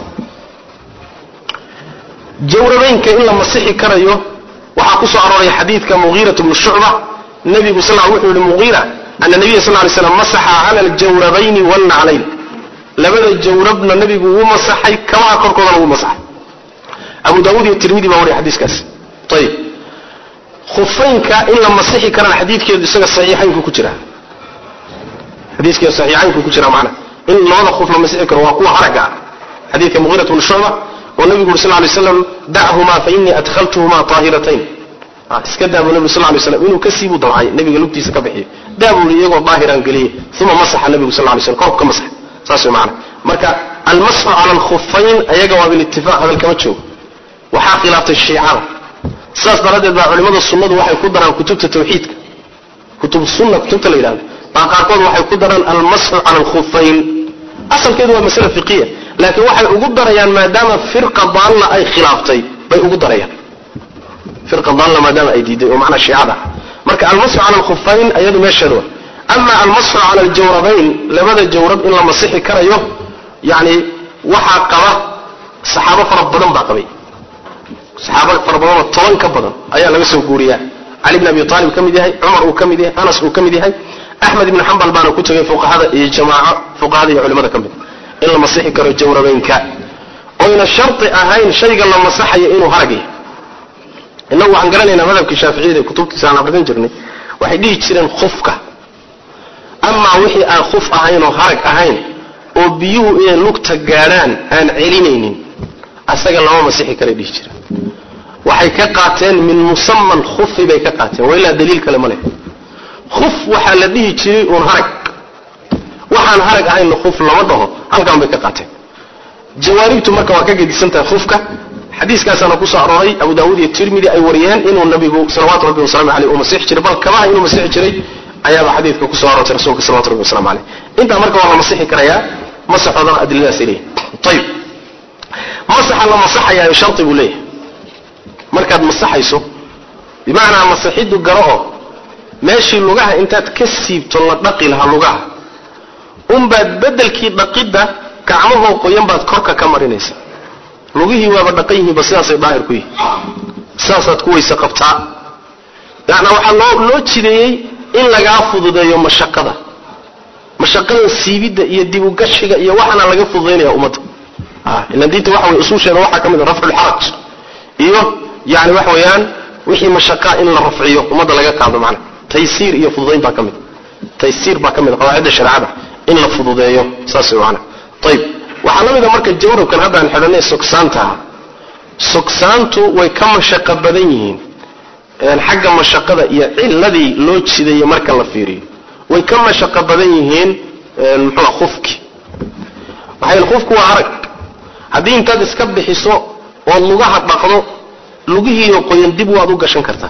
jawrabeynka in la masixi karayo waxa ku soo arooray xadiidka Mughira ibn Shu'ba nabigu sallallahu alayhi wa sallam Mughira anna nabiga sallallahu alayhi wa sallam masaxa ala al-jawrabayn wal na'layn labada jawrabna nabigu uu masaxay kama korkooda uu masaxay Abu Dawud iyo Tirmidhi baa wariyay xadiiskaas tayib khufaynka in la masixi karana xadiidkeedu isaga saxiixaynku ku jira xadiidkeedu saxiixaynku ku jira macna in labada khuf la masixi karo waa kuwa haraga xadiidka Mughira ibn Shu'ba والنبي صلى الله عليه وسلم دعهما فإني أدخلتهما طاهرتين اسكدها النبي صلى الله عليه وسلم إنه كسيبه ضمعي النبي قال لك تسكبحي دابوا لي يقول ظاهرا قليه ثم مسح النبي صلى الله عليه وسلم كرب كمسح ساسي معنا مركا المسح على الخفين أيقوا بالاتفاق هذا الكمتشو وحاقلات الشيعان ساس بردد بقى علماء السنة وحي قدرا كتب التوحيد كتب السنة كتب الإلهام بقى قارقون وحي قدرا المسح على الخفين أصل كده هو مسألة فقهية laakiin waxay ugu darayaan maadaama firqa daalla ay khilaaftay bay ugu darayaan firqa daalla maadaama ay diiday oo macna shiicada marka almasxu cala alkhuffayn ayadu meesheedu ama almasxu cala aljawrabayn labada jawrab in la masixi karayo yani waxaa qaba saxaabo fara badan baa qabay saxaabo fara badan oo toban ka badan ayaa laga soo guuriyaa cali ibn abi talib ka mid yahay cumar uu ka mid yahay anas uu ka mid yahay axmed ibn xambal baana ku tagay fuqahada iyo jamaaco fuqahada iyo culimada ka mid in la masixi karo jawrabaynka oo ina sharti ahayn shayga la masaxayo inuu haragay inna waxaan garanaynaa madhabka shaafiiciyada ee kutubtiisa aan akhrisan jirnay waxay dhihi jireen khufka ama wixii aan khuf ahayn oo harag ahayn oo biyuhu inay lugta gaadhaan aan celinaynin asaga lama masixi kara dhihi jireen waxay ka qaateen min musamman khufi bay ka qaateen waa ilaa daliil kale ma leh khuf waxaa la dhihi jiray uun harag waxaan harag ahayn khuf lama dhaho halkan bay ka qaateen jawaaribtu marka waa ka gedisantahay khufka xadiiskaasana ku soo arooray abu daawud iyo tirmidhi ay wariyeen inuu nabigu salawaatu rabbi wasalaamu calayhi uu masixi jiray bal kamaha inuu masixi jiray ayaaba xadiidka ku soo aroortay rasuulka salawaatu rabbi wasalaamu calayhi intaa marka waa la masixi karayaa masaxoodana adiladaas leeyahay ayib masaxa la masaxayaa sharti buu leeyahay markaad masaxayso bimacnaa masaxidu garo oo meeshii lugaha intaad ka siibto la dhaqi lahaa lugaha unbaad bedelkii dhaqidda gacmahoo qoyan baad korka ka marinaysa lugihii waaba dhaqan yihiinba sidaasay daahir ku yihin sidaasaad ku weyse qabtaa yacnaa waxaa loo loo jideeyey in lagaa fududeeyo mashaqada mashaqada siibidda iyo dibugashiga iyo waxaana laga fududaynaya ummadda ilan diinta waxa way usuusheeda waxaa ka mid a rafcu lxaraj iyo yani waxa weeyaan wixii mashaqaa in la rafciyo ummadda laga qaado macna taysiir iyo fududayn baa ka mid taysiir baa ka mid qawaacidda shareecada in la fududeeyo saas way macna ayib waxaa la mid a marka jawrabkan hadda aan xidhanay sogsaanta sogsaantu way ka mashaqo badan yihiin xagga mashaqada iyo ciladii loo jideeyay marka la fiiriyo way ka mashaqo badan yihiin muxuu khufki waxay khufku waa arag haddii intaad iska bixiso oo lugaha dhaqdo lugihiiyo qoyan dib waad u gashan kartaa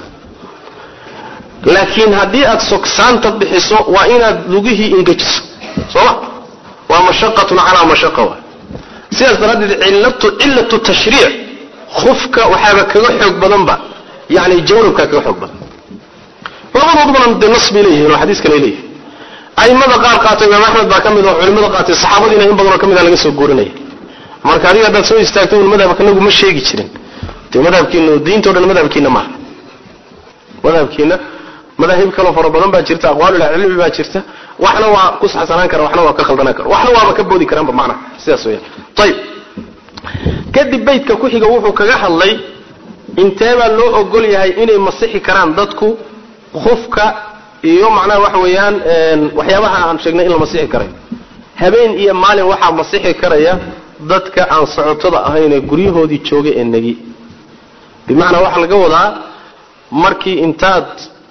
laakiin haddii aad sogsaanta bixiso waa inaad lugihii ingejiso sooma waa mashaqatun calaa mashaqa wa sidaas daraaddeed cillatu cillatu tashriic khufka waxaaba kaga xoog badanba yani jawrabkaa kaga xoog badan labadoodubana dee nas bay leeyihiin oo xadiis kale leeyihin aimada qaar qaatay imaam axmed baa ka mid oo culimada qaatay saxaabadiina in badanoo ka mid a laga soo goorinaya marka adiga haddaad soo istaagto un madhabka nagu ma sheegi jirin dee madhabkiina diinto dhan madhabkiina maaha madhabkiina madaahib kaloo fara badan baa jirta aqwaalulcilmi baa jirta waxna waa ku saxsanaan kara waxna waa ka khaldanaan kara waxna waaba ka boodi karaanba macnaha sidaas weeyaan ayib kadib baydka ku xiga wuxuu kaga hadlay inteebaa loo ogol yahay inay masixi karaan dadku khufka iyo macnaha waxa weeyaan waxyaabaha aan sheegnay in la masixi karay habeen iyo maalin waxaa masixi karaya dadka aan socotada ahayn ee guryahoodii joogay ee nagi bimacnaa waxaa laga wadaa markii intaad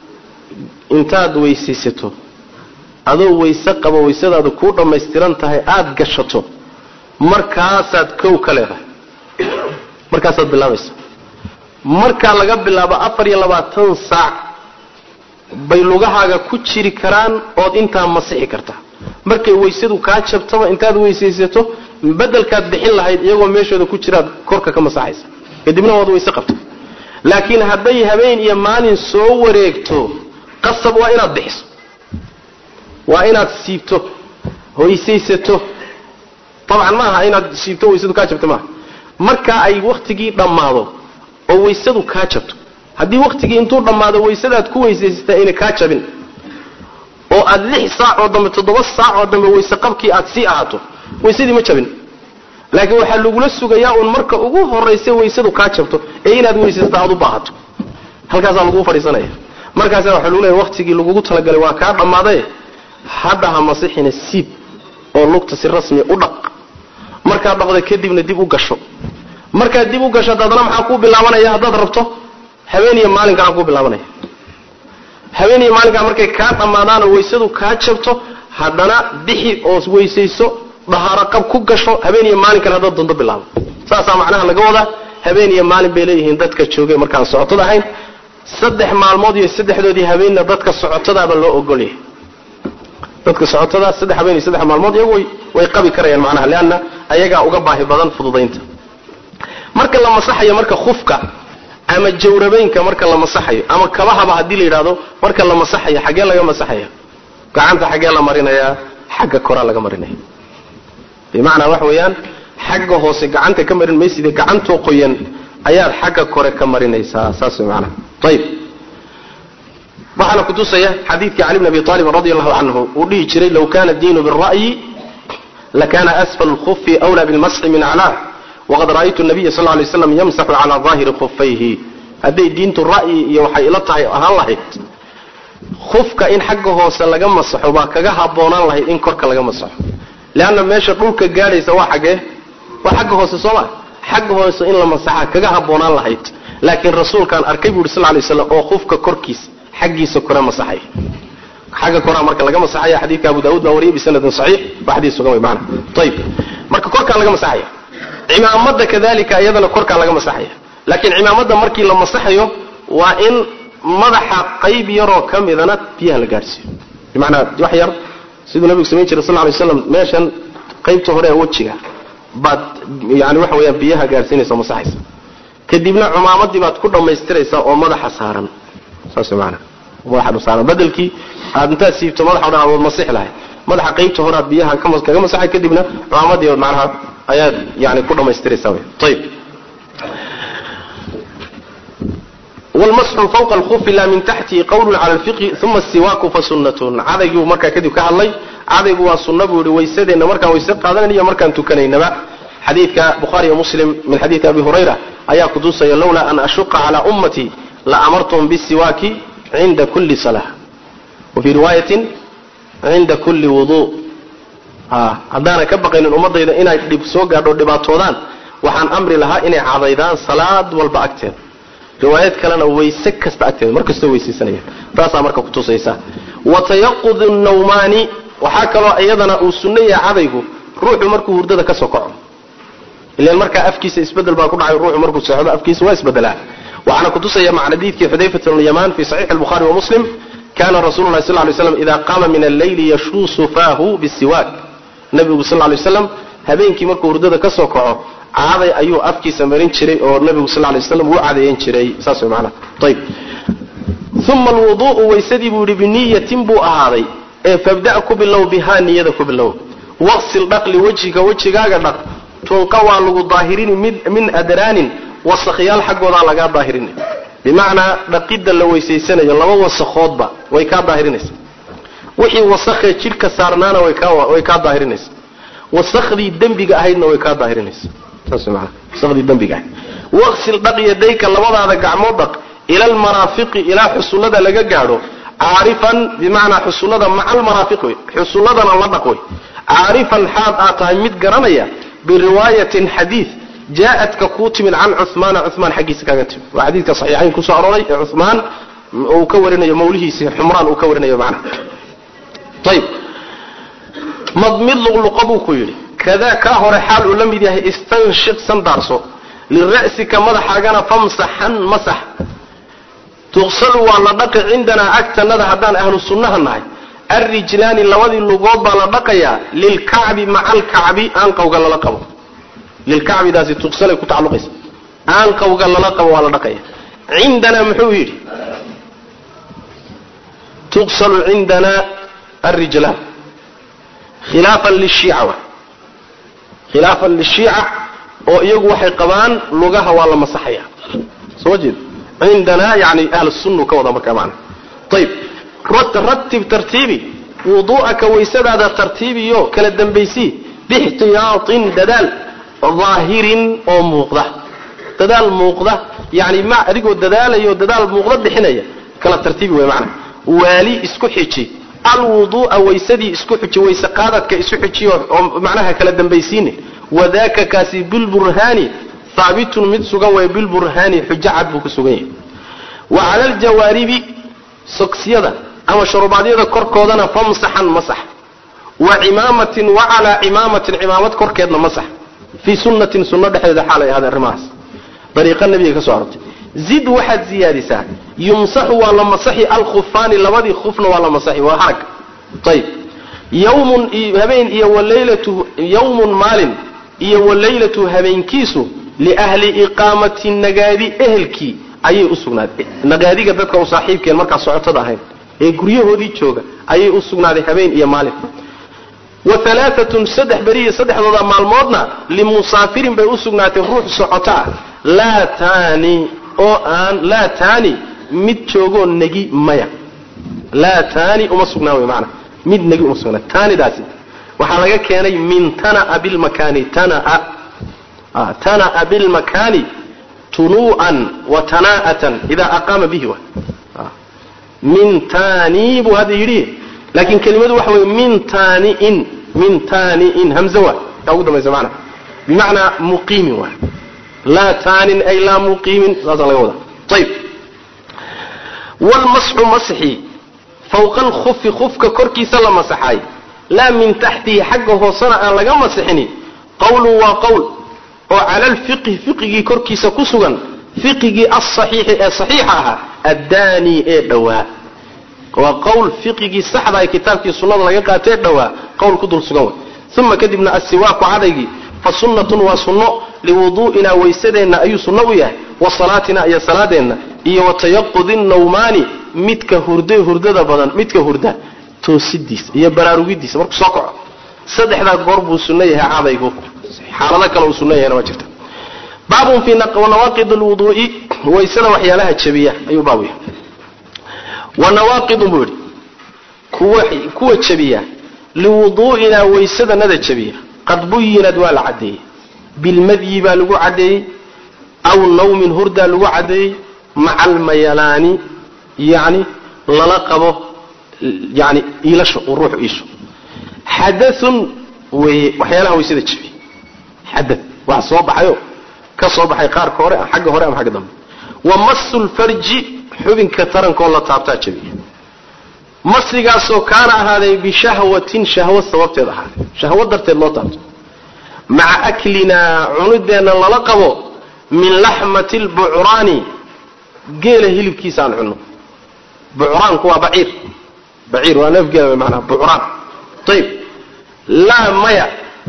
intaad weysaysato adoo weyse qabo weysadaadu kuu dhammaystiran tahay aada gashato markaasaad kow ka leedahay markaasaad bilaabaysa markaa laga bilaabo afar iyo labaatan saac bay lugahaaga ku jiri karaan ood intaa masixi kartaa markay weysadu kaa jabtaba intaad weysaysato bedelkaad bixin lahayd iyagoo meeshooda ku jiraad korka ka masaxaysa kadibna waad weyse qabta laakiin hadday habeen iyo maalin soo wareegto qasab waa inaad bixiso waa inaad siibto weysaysato dabcan maaha inaad siibto weysadu kaa jabto maaha markaa ay waktigii dhammaado oo weysadu kaa jabto haddii waktigii intuu dhammaado weysadaad ku weysaysata ayna kaa jabin oo aad lix saac oo dambe toddoba saac oo dambe weyse qabkii aad sii ahaato weysadii ma jabin laakiin waxaa lagula sugayaa uun marka ugu horraysa weysadu kaa jabto ee inaad weysaysato aad u baahato halkaasaa laguu fadhiisanaya markaasaa waxaa lagu leeyahay waktigii lagugu talagalay waa kaa dhammaaday hadda ha masixina siib oo lugta si rasmiya u dhaq markaad dhaqda kadibna dib u gasho markaad dib u gasho haddana maxaa kuu bilaabanaya haddaad rabto habeen iyo maalinkaa kuu bilaabanaya habeen iyo maalinkaa markay kaa dhammaadaan oo weysadu kaa jabto haddana bixi oo weysayso dahaaro qab ku gasho habeen iyo maalinkan haddaad doonto bilaabo saasaa macnaha laga wadaa habeen iyo maalin bay leeyihiin dadka joogay markaan socotada ahayn saddex maalmood iyo saddexdoodii habeenna dadka socotadaaba loo ogolyahay dadka socotada saddex habeen iyo saddex maalmood iyagu way way qabi karayaan macnaha laana ayaga uga baahi badan fududeynta marka la masaxayo marka khufka ama jawrabeynka marka la masaxayo ama kabahaba hadii la yiraahdo marka la masaxayo xagee laga masaxayo gacanta xagee la marinaya xagga kora laga marinaya bimaana wax weeyaan xagga hoose gacanta ka marin meesida gacantoo qoyan ayaa xagga kore ka marinaysa saas macna tayib waxana ku tusaya xadiidka Ali ibn Abi Talib radiyallahu anhu uu dhigi jiray law kana diinu bil ra'yi lakana asfal al-khuff awla bil masx min a'la waqad ra'aytu an-nabiy sallallahu alayhi wasallam yamsahu ala dhahir khuffayhi hadii diintu ra'yi iyo waxay ila tahay ahaan lahayd khufka in xagga hoose laga masaxo ba kaga haboonaan lahayd in korka laga masaxo laana meesha dhulka gaaraysa waa xagee waa xagga hoose Soomaa xagga hoose in la masaxa kaga haboonaan lahayd laakiin rasuulkan arkay buu sallallahu alayhi wasallam oo khufka korkiisa xaqiisa kora masaxay xagga kora marka laga masaxay xadiidka Abu Daawud baa wariyay bisanad sahih bahdiis sugan way macna tayib marka korka laga masaxay imaamada kadalika ayadana korka laga masaxay laakiin imaamada markii la masaxayo waa in madaxa qayb yaro kamidana biyaha la gaarsiyo bimaana wax yar sidoo nabiga sameeyay sallallahu alayhi wasallam meeshan qaybta hore ee wajiga bad yaani waxa weeyaan biyaha gaarsiinaysa masaxaysa kadibna imaamadii baad ku dhameystiraysaa oo madaxa saaran saas macna waxa saaran badalkii aad inta siibto madaxa oo masix lahay madaxa qaybta hore biyaha ka kaga masaxay kadibna imaamadii macnaha ayaad yaani ku dhameystiraysaa tayib والمسح فوق الخف لا من تحته قول على الفقه ثم السواك فسنة عادي marka kadib ka hadlay caadigu waa sunna buu weysadeenna marka weysad qaadanaya markaan tukanayna xadiidka Bukhari iyo Muslim min xadiid Abi Hurayra ayaa ku dusay lawla an ashqa ala ummati la amartum bis-siwaki 'inda kulli salah wa fi riwayatin 'inda kulli wudu ah hadana ka baqayn ummadayda inay dib soo gaadho dhibaatoodaan waxaan amri lahaa inay caadaydaan salaad walba agteed riwaayad kalena weyse kasta agteed markasta weysiisanayaan taas marka ku tusaysa wa tayaqud an-nawmani waxa kale ayadana uu sunnaya cadaygu ruuxu markuu hurdada ka soo kaco ilaa marka afkiisa isbedel baa ku dhacay ruuxu markuu socdo afkiisa waa isbedelaa waxana ku tusaya macna diidkii Hudayfa ibn Yaman fi sahih al-Bukhari wa Muslim kana rasuulullah sallallahu alayhi wasallam idha qama min al-layl yashusu fahu bis-siwak nabiga sallallahu alayhi wasallam habeenkii markuu hurdada ka soo kaco caaday ayuu afkiisa marin jiray oo nabiga sallallahu alayhi wasallam uu cadeeyay jiray saas macna tayib thumma al-wudu'u waysadii buu biniyatin buu ahaaday ee fabda'ku bilaw biha niyada ku bilaw waqsil dhaqli wajiga wajigaaga dhaq tunqa waa lagu daahirin mid min adraanin wasakhyal xaqooda laga daahirin bimaana dhaqida la weyseysanayo laba wasakhoodba way ka daahirinaysaa wixii wasakh jirka saarnaana way ka way ka daahirinaysaa wasakhdii dambiga ahaydna way ka daahirinaysaa taas macna wasakhdii dambiga waqsil dhaqiyadayka labadaada gacmood dhaq ila al-marafiq ila xusulada laga gaaro عارفا بمعنى حصولada مع المرافق حصولada la dhaqoy عارفا حاد اتاي mid garanaya بروايه حديث جاءت ككوتب عن عثمان عثمان حقيس كاغت وحديث صحيحين كسو اروري عثمان او كورينيو مولهيسي حمران او كورينيو معنا طيب مضمض لقبو كيري كذا كهور حال لميد yahay استنشق سندارسو للراس كمدحاغنا فمسحا مسح تغسل ولا دق عندنا اكتنده هدان اهل السنه نهي الرجلان لودي لغود با لا دقيا للكعب مع الكعب ان قوغ لا لقب للكعب داسي تغسل ku تعلقيس ان قوغ لا لقب ولا دقيا عندنا محوير تغسل عندنا الرجلان خلافا للشيعة خلافا للشيعة oo iyagu waxay qabaan lugaha waa la masaxaya soo jeed عندنا يعني أهل السنة كوضا مكامان طيب رتب ترتيبي وضوءك ويسد هذا ترتيبي يو كلا الدنبيسي باحتياط ددال ظاهر أو موقضة ددال موقضة يعني ما أريقو الددال يو ددال موقضة بحنية كلا الترتيبي ومعنى والي اسكحيشي الوضوء ويسدي اسكحيشي ويسقادتك اسكحيشي معناها كلا الدنبيسين وذاك كاسي بالبرهاني ثابت مد سغان way bil burhani hujjad buu ku sugan yahay wa ala al jawaribi suqsiyada ama shurubaadiyada korkoodana famsahan masah wa imamatin wa ala imamatin imamat korkeedna masah fi sunnatin sunnah dhaxeeda xalay hada rimaas dariiqa nabiga ka soo artay zid waxa ziyadisa yumsahu wa la masahi al khufani labadi khufna wa la masahi wa harag tayib yawmun habeen iyo walaylatu yawmun maalin iyo walaylatu habeenkiisu liahli iqaamati nagaadi ehelki ayay u sugnaaday nagaadiga dadka u saaxiibkeen marka socotada ahayn ee guryahoodii jooga ayay u sugnaaday habeen iyo maalin wa thalathatun sadh bariya sadhdooda maalmoodna limusaafirin bay u sugnaatay ruux socota la taani oo aan la taani mid joogo nagi maya la taani uma sugnaaday macna mid nagi uma sugnaaday taani daasi waxa laga keenay min tana bil makani tana ah tana bil makani tunu'an wa tana'atan idha aqama bihi wa min tani bu hada yiri laakin kelimadu waxa way min tani'in min tani'in hamza wa tawdu ma zamana bimaana muqim wa la tanin ay la muqim hada la wada طيب والمسح مسحي فوق الخف خفك كركي سلام مسحاي لا من تحته حقه صنع لغا مسحني قول وقول وعلى الفقه فقه كركي سكسغا فقه الصحيح الصحيحه الداني دواء وقول فقه صحبه كتابك سنه لغا قاتي دواء قول كدل سغوا ثم كدبنا السواك عدغي فسنه وسنه لوضوئنا ويسدنا اي سنه وياه وصلاتنا اي صلاتنا iyo watayaqud an-nawmani midka hurday hurdada badan midka hurda toosidiis iyo baraarugidiis markuu soo kaco saddexda goor buu sunnayahay caadaygu xaalada kale uu sunnayahay ma jirto baabun fi nawaqid al-wudu'i waysada waxyaalaha jabiya ayuu baabu yahay wa nawaqid buri kuwa kuwa jabiya liwudu'ina waysada nada jabiya qad buyinad wal adi bil madyi ba lagu cadeey aw nawmin hurda lagu cadeey مع الميلان يعني للقبه يعني إيلاش وروح إيشو حدث وحيالها ويسيدة جبي حدث وصوب حيو كصوب حي قار كوري حق هوري أم حق دم ومس الفرج حبن كثرا كون الله تعبتا جبي مصرقا سوكارا هذا بشهوة شهوة صوبت هذا شهوة درت الله تعبت مع أكلنا عندنا للقبه من لحمة البعراني قيل هلب كيسان عنه بعران كوا بعير بعير ونفقه بمعنى بعران طيب لا ميا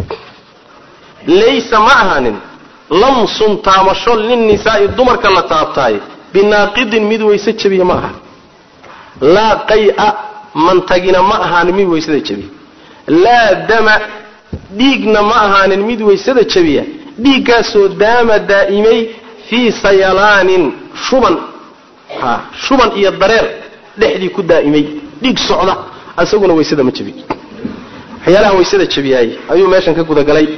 ليس معهن لمس تامشل للنساء الدمر كلا تابتاي بناقد مدوي سجبي معها لا قيء منتجنا معهن مدوي سجبي لا دم ديقنا معهن مدوي سجبي ديقاسو دام دائمي في سيلان شبن ها شبن iyo dareer dhexdii ku daa'imay dhig socda asaguna weysada ma jabi waxyaalaha weysada jabiyay ayuu meeshan ka guda galay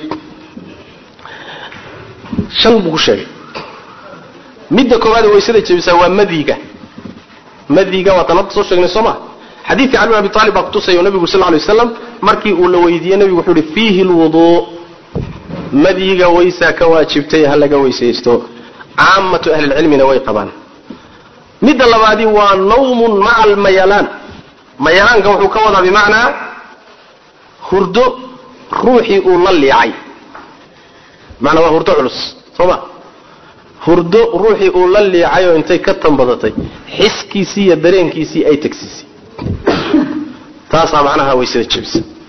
shan buu sheegay midda koowaad weysada jabisa waa madiga madiga waa tan soo sheegnay soma xadiiska Ali ibn Abi Talib baa tusay nabiga sallallahu alayhi wasallam markii uu la weydiiyay nabigu wuxuu yiri fihi alwudu madiga weysa ka waajibtay halaga weysaysto عامة أهل العلم نوي قبان مد اللبادي ونوم مع الميلان ميلان كوحو كوضا بمعنى هردو روحي أولي عي معنى هردو علس صبا هردو روحي أولي عي وانتي كتن بضتي حس كيسي يدرين كيسي أي تكسيسي تاسع معناها ويسيد الشبس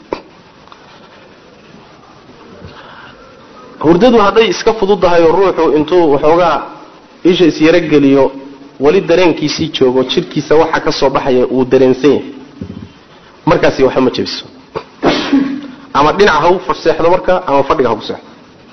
hurdadu haday iska fududahay ruuxu intuu waxoogaa isha isiyara galiyo wali dareenkiisii joogo jirkiisa waxa ka soo baxaya uu dareensan yahay markaasi waxa ma jabiso ama dhinaca ha u faseexdo marka ama fadhiga ha ku seexdo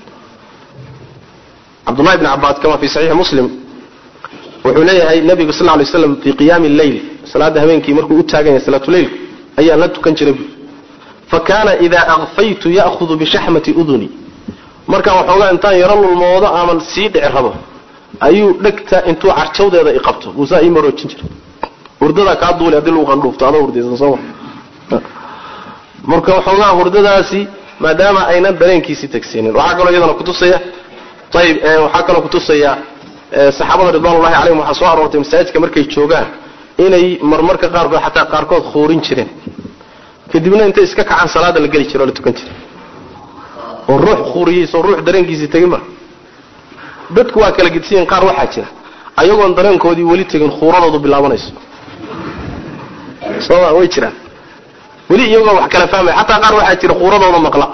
Abdullah ibn Abbas kama fi sahih Muslim wuxuu leeyahay nabiga sallallahu alayhi wasallam fi qiyam al-layl salaada habeenkii markuu u taagan yahay salaatu layl ayaa la tukan jiray fakana idha aghfaytu ya'khudhu bi shahmati udhuni marka waxoogaa intaan yaro lulmoodo ama sii dhici rabo ayuu dhagta intuu carjawdeeda i qabto muusa i maroojin jiray hurdada ka duulay hadii lagu qandhuufto adoo hurdaysan soo marka waxoogaa hurdadaasi maadaama ayna dareenkiisii tagsiinin waxa kale iyadana ku tusaya tayib waxa kale ku tusaya saxaabada ridwanullaahi calayhim waxa soo aroortay masaajidka markay joogaan inay marmarka qaarkood xataa qaarkood khoorin jireen kadibna inta iska kacaan salaada la gali jiro la tukan jiray والروح خوريس والروح dareenkiisa tagima dadku waa kala gidsiin qaar waxa jira ayagoon dareenkoodii wali tagin khooradoodu bilaabanayso soo way jiraan weli iyagoo wax kala fahmay xataa qaar waxaa jira quuradooda maqla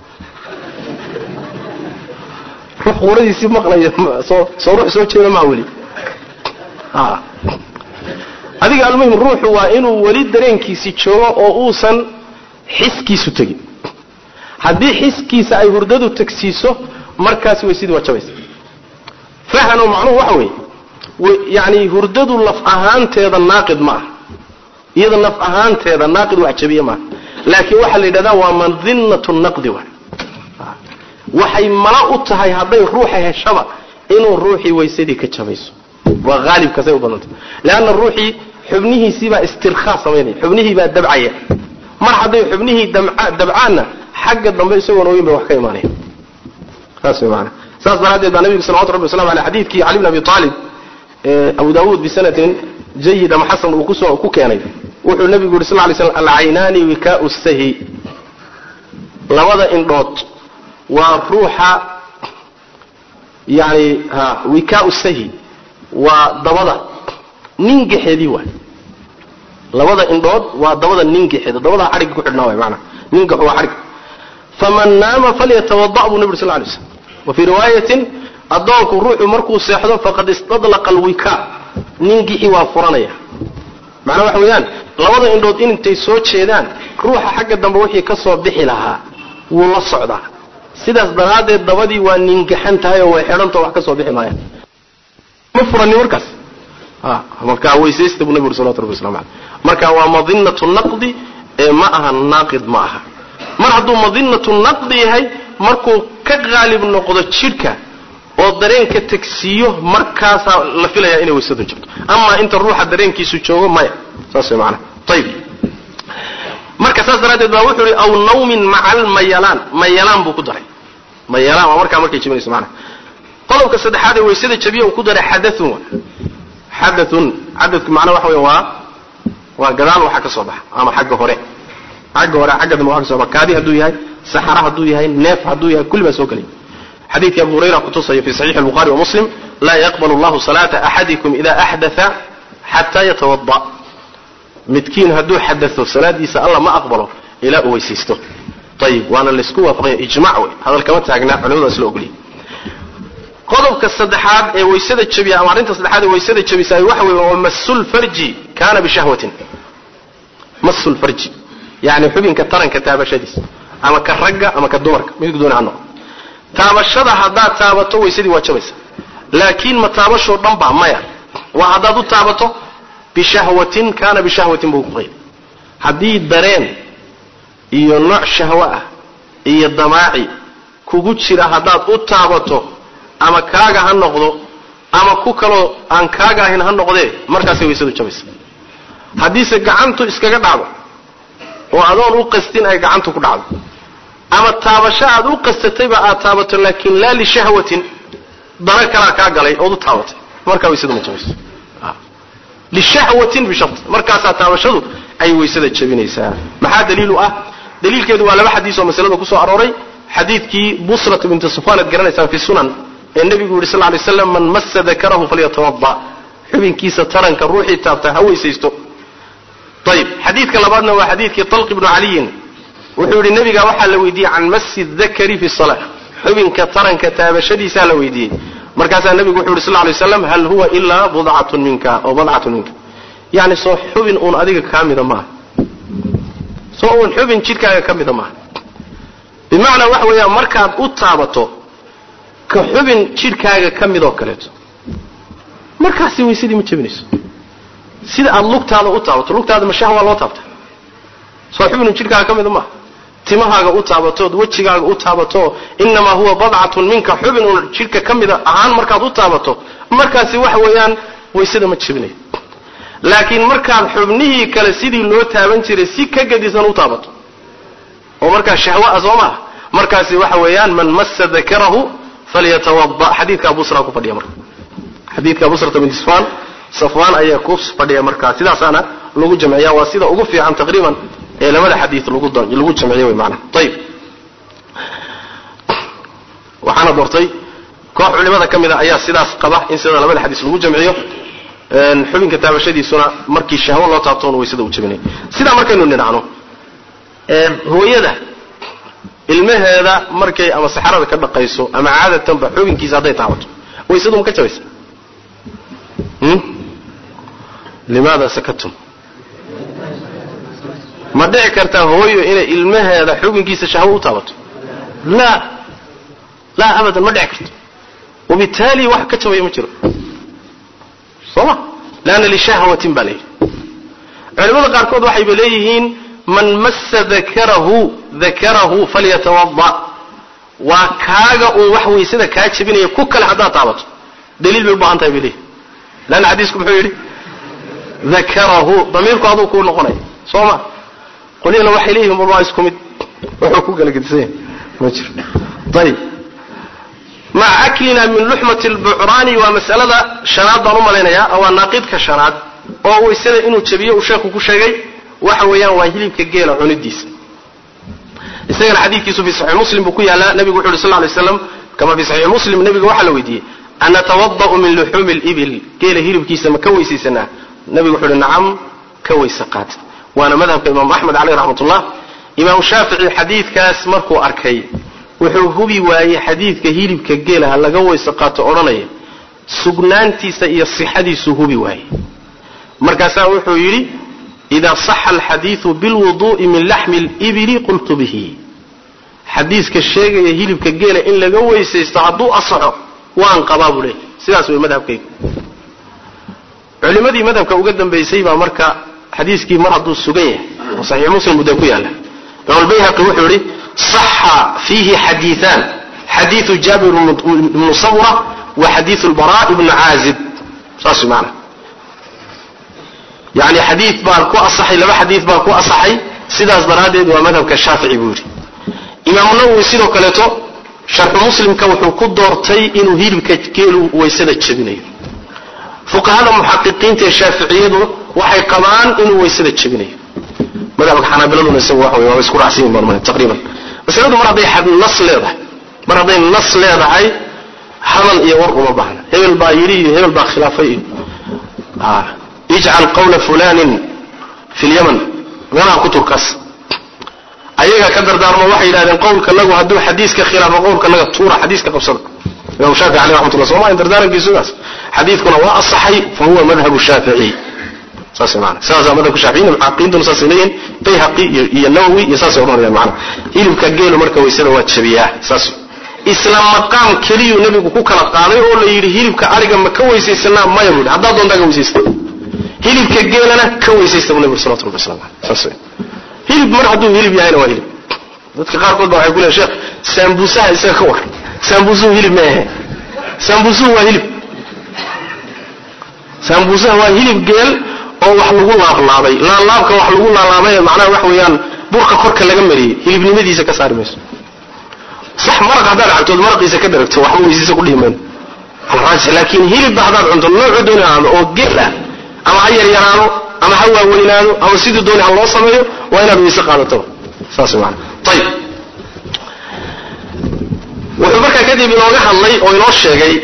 ruux quuradiisii maqlaya soo soo ruux soo jeeda ma weli ah adiga almuhim ruuxu waa inuu weli dareenkiisi joogo oo uusan xiskiisu tagin haddii xiskiisa ay hurdadu tagsiiso markaas way sidii wajabaysa fahano macnuhu waxa weeye yani hurdadu laf ahaanteeda naaqid ma aha iyada laf ahaanteeda naaqid wax jabiye ma laakiin waxa la yiraahdaa waa madhinnatu naqdi wa waxay mala u tahay haday ruuxa heshaba inuu ruuxi waysadii ka jabayso waa gaalib ka say u badanta laana ruuxi xubnihiisi baa istirkhaa sameeyay xubnihi baa dabcaya mar haday xubnihi dabcaana xagga dambe isagoo nooyin bay wax ka iimaanay taasoo macna saas daradeed baa nabiga sallallahu alayhi wasallam ala xadiidkii Ali ibn Abi Talib Abu Daawud bi sanatin jayyid ama hasan uu ku soo ku keenay wuxuu nabigu sallallahu alayhi wasallam al-aynani wika'u sahi labada indhood waa ruuxa yani ha wika'u sahi waa dabada ningaxeedii waa labada indhood waa dabada ningaxeeda dabada xarig ku xidhnaa way macna ningax waa xarig faman naama falyatawadda nabi sallallahu alayhi wasallam wa fi riwayatin adoonku ruuxu markuu seexdo faqad istadlaqa alwika ningaxi waa furanaya macna waxa weeyaan labada indhood intay soo jeedaan ruuxa xagga dambe wixii ka soo bixi lahaa wuu la socdaa sidaas daraadeed dabadii waa ningaxan tahay oo way xidhanto wax ka soo bixi maayaan ma furani markaas ah marka weysaysta nabi sallallahu alayhi wasallam marka waa madhinnatu naqdi ee ma aha naaqid ma aha mar hadduu madhinnatu naqdi yahay markuu ka qaalib noqdo jirka oo dareenka tagsiyo markaas la filaya inay weysadu jirto ama inta ruuxa dareenkiisu joogo maya saas macna tayib marka saas daraadeed baa wuxuu yiri aw nawmin ma'al mayalan mayalan buu ku daray mayalan waa marka markay jibinayso macna qodobka saddexaad ee weysada jabiyo uu ku daray xadathun xadathun xadathku macna waxa weeye waa waa gadaal waxa ka soo baxa ama xagga hore xagga hore xagga dambe waxa ka soo baxa kaadi haduu yahay saxara haduu yahay neef haduu yahay kulli ba soo galay حديث أبو هريرة قصصي في صحيح البخاري ومسلم لا يقبل الله صلاة أحدكم إذا أحدث حتى يتوضأ متكين هدو حدثه صلاة يسأل الله ما أقبله إلى أويسيسته طيب وأنا اللي سكوه فقيه إجمعوا هذا الكلام تاقنا علوه أسلوه لي قضب كالصدحات ويسد الشبي أمارين تصدحات ويسد الشبي ساي وحوي ومس الفرج كان بشهوة مس الفرج يعني حبين كترن كتابة شديس أما كالرقة أما كالدورك ما يقدون عنه taabashada hadaa taabato waysadii waa jabaysa laakiin ma taabasho dhanba maya waa hadaad u taabato bishahwatin kana bishahwatin buu qeey hadii dareen iyo nooc shahwa ah iyo damaaci kugu jira hadaad u taabato ama kaaga ha noqdo ama ku kalo aan kaaga ahayn ha noqdee markaas waysadu jabaysa hadii se gacantu iskaga dhacdo oo adoon u qastin ay gacantu ku dhacdo ama taabasho aad u qastay ba aad taabato laakiin la li shahwatin dara kala ka galay oo taabatay marka weysada ma jabayso li shahwatin bi shart marka aad taabashadu ay weysada jabinaysaa maxaa daliilu ah daliilkeedu waa laba xadiis oo masalada ku soo arooray xadiidkii busra bint sufwan garanaysan fi sunan ee nabigu sallallahu alayhi wasallam man massa dhakarahu falyatawadda xubinkiisa taranka ruuxi taabta ha weysaysto طيب حديث كلامنا هو حديث طلق بن علي wuxuu yiri nabiga waxa la weydiiyay can masjid dhakari fi salah xubinka taranka taabashadiisa la weydiiyay markaas nabigu wuxuu yiri sallallahu alayhi wasallam hal huwa illa bud'atun minka aw bud'atun minka yani soo xubin uun adiga kaamida ma soo uun xubin jidkaaga kaamida ma bimaana waxa weeyaa markaad u taabato ka xubin jidkaaga kaamida oo kale markaas weysidii ma jabinayso sida aad lugtaada u taabato lugtaada ma shahwa loo taabto soo xubin jidkaaga kaamida ma timahaaga u taabato wajigaaga u taabato inma huwa bad'atun minka xubin jidka kamida ahaan markaad u taabato markaasi wax weeyaan weysada ma jibinay laakiin markaad xubnihi kale sidii loo taaban jiray si ka gadisan u taabato oo marka shahwa azoma markaasi wax weeyaan man massa dhakarahu falyatawadda hadithka Abu Sura ku fadhiya marka hadithka Abu Sura bin Safwan Safwan ayaa ku fadhiya marka sidaas ana lagu jamciyaa waa sida ugu fiican taqriiban ee labada xadiis lagu doono lagu jamciyo way macna tayib waxana doortay koox culimada kamida ayaa sidaas qaba in sida labada xadiis lagu jamciyo een xubinka taabashadiisuna markii shahwa loo taabto way sida u jabinay sida markaynu nidhaano hooyada ilmaheeda markay ama saxarada ka dhaqayso ama caadatan ba xubinkiisa haday taabato waysadu ma ka jabaysa hmm limaada sakatum ma dhici karta hooyo inay ilmaheeda xubinkiisa shahwo u taabato la la abadan ma dhici karto وبالتالي wax ka jabay ma jiro soma laana li shahwatin balay culimada qaar kood waxay leeyihiin man massa dhakarahu dhakarahu falyatawadda wa kaaga oo wax weysada ka jabinaya ku kala hadaa taabato daliil bay baahan tahay bilay laana hadiisku wuxuu yiri dhakarahu damirku adu ku noqonay soma qolina waxay leeyihiin walaa isku mid wuxuu ku galgadisay ma jiro طيب مع أكلنا من لحمة البعران ومسألة شناد ضرم لنا أو الناقد كشناد أو يسأل إنه تبيه وشاكو كشجي وحويان واهلي كجيل عن الديس. يسأل الحديث كيسو في صحيح مسلم بقول لا نبي قول صلى الله عليه وسلم كما في صحيح مسلم نبي وحلا ودي أن توضأ من لحوم الإبل كيل هيلو كيس ما كويسي سنة نبي قول نعم كويس سقات وأنا مذهب الإمام أحمد عليه رحمة الله إمام الشافعي حديث كاس مركو أركي wuxuu hubi waayay xadiidka hilibka geelaha laga weysa qaato oranaya sugnaantiisa iyo sixadiisu hubi waayay markaas wuxuu yiri ida sahha alhadithu bilwudu'i min lahmi al-ibli qultu bihi xadiiska sheegaya hilibka geela in laga weysaysto haduu asaxo waan qabaabule sidaas way madhabkayga culimadii madhabka uga dambeysay baa marka xadiiskii mar haduu sugan yahay sahih muslim buu ku yaala al-bayhaqi wuxuu yiri صح فيه حديثان حديث جابر بن صورة وحديث البراء بن عازب صاصي معنا يعني حديث باركو أصحي لما حديث باركو أصحي سيداس برادد ومذهب كالشافعي بوري إمام النووي سيدو كالتو شرح مسلم كوحو كدورتي إنو هيل بكتكيلو ويسادة شبيني فقهاء محققين تي الشافعيين وحي قمان إنو ويسادة شبيني مذهب الحنابلة نسواه ويسكر عسين مرمان تقريبا بس هذا مرة ضي حد النص لهذا مرة ضي النص لهذا هاي حمل يورق مباحنا هبل بايري هبل با خلافي آه. يجعل قول فلان في اليمن غير كتر كاس ايغا كدر دار ما وحي لهذا قولك لغو هدو حديثك خلاف قولك لغا تورا حديثك قبصر لو شافعي عليه رحمه الله صلى الله عليه وسلم حديثكنا هو الصحيح فهو مذهب الشافعي ساسي معنا ساسا مذهب الشافعيين العقيد ساسيين بيهقي النووي يساسي ورنا معنا إلو كجيلو مركا ويسنا واتشبياه ساسو إسلام مقام كليو نبي كو كلا قاداي oo la yiri hilibka ariga ma ka weysaysanaa ma yimid hadaa doon daga weysaysta hilibka geelana ka weysaysta nabi sallallahu alayhi wasallam saasay hilib mar haduu hilib yahay waa hilib dadka qaar kood waxay ku leeyahay sheekh sambusaha isaga ka war sambusu hilib ma aha sambusu waa hilib sambusaha waa hilib geel oo wax lagu laablaabay la laabka wax lagu laablaabay macnaheedu wax weeyaan burka korka laga mariyay hilibnimadiisa ka saarmayso صح مرق هذا العبد مرق إذا كدرت وحمو يزيد كل يوم الراجح لكن هيل بعض عند النوع دونه أو جلة أما عير يرانو أما هو ولينانو أما سيد دونه الله صميه وأنا بيسق على طول صاص معنا طيب وحبك كذي بنوجه الله وينوش جاي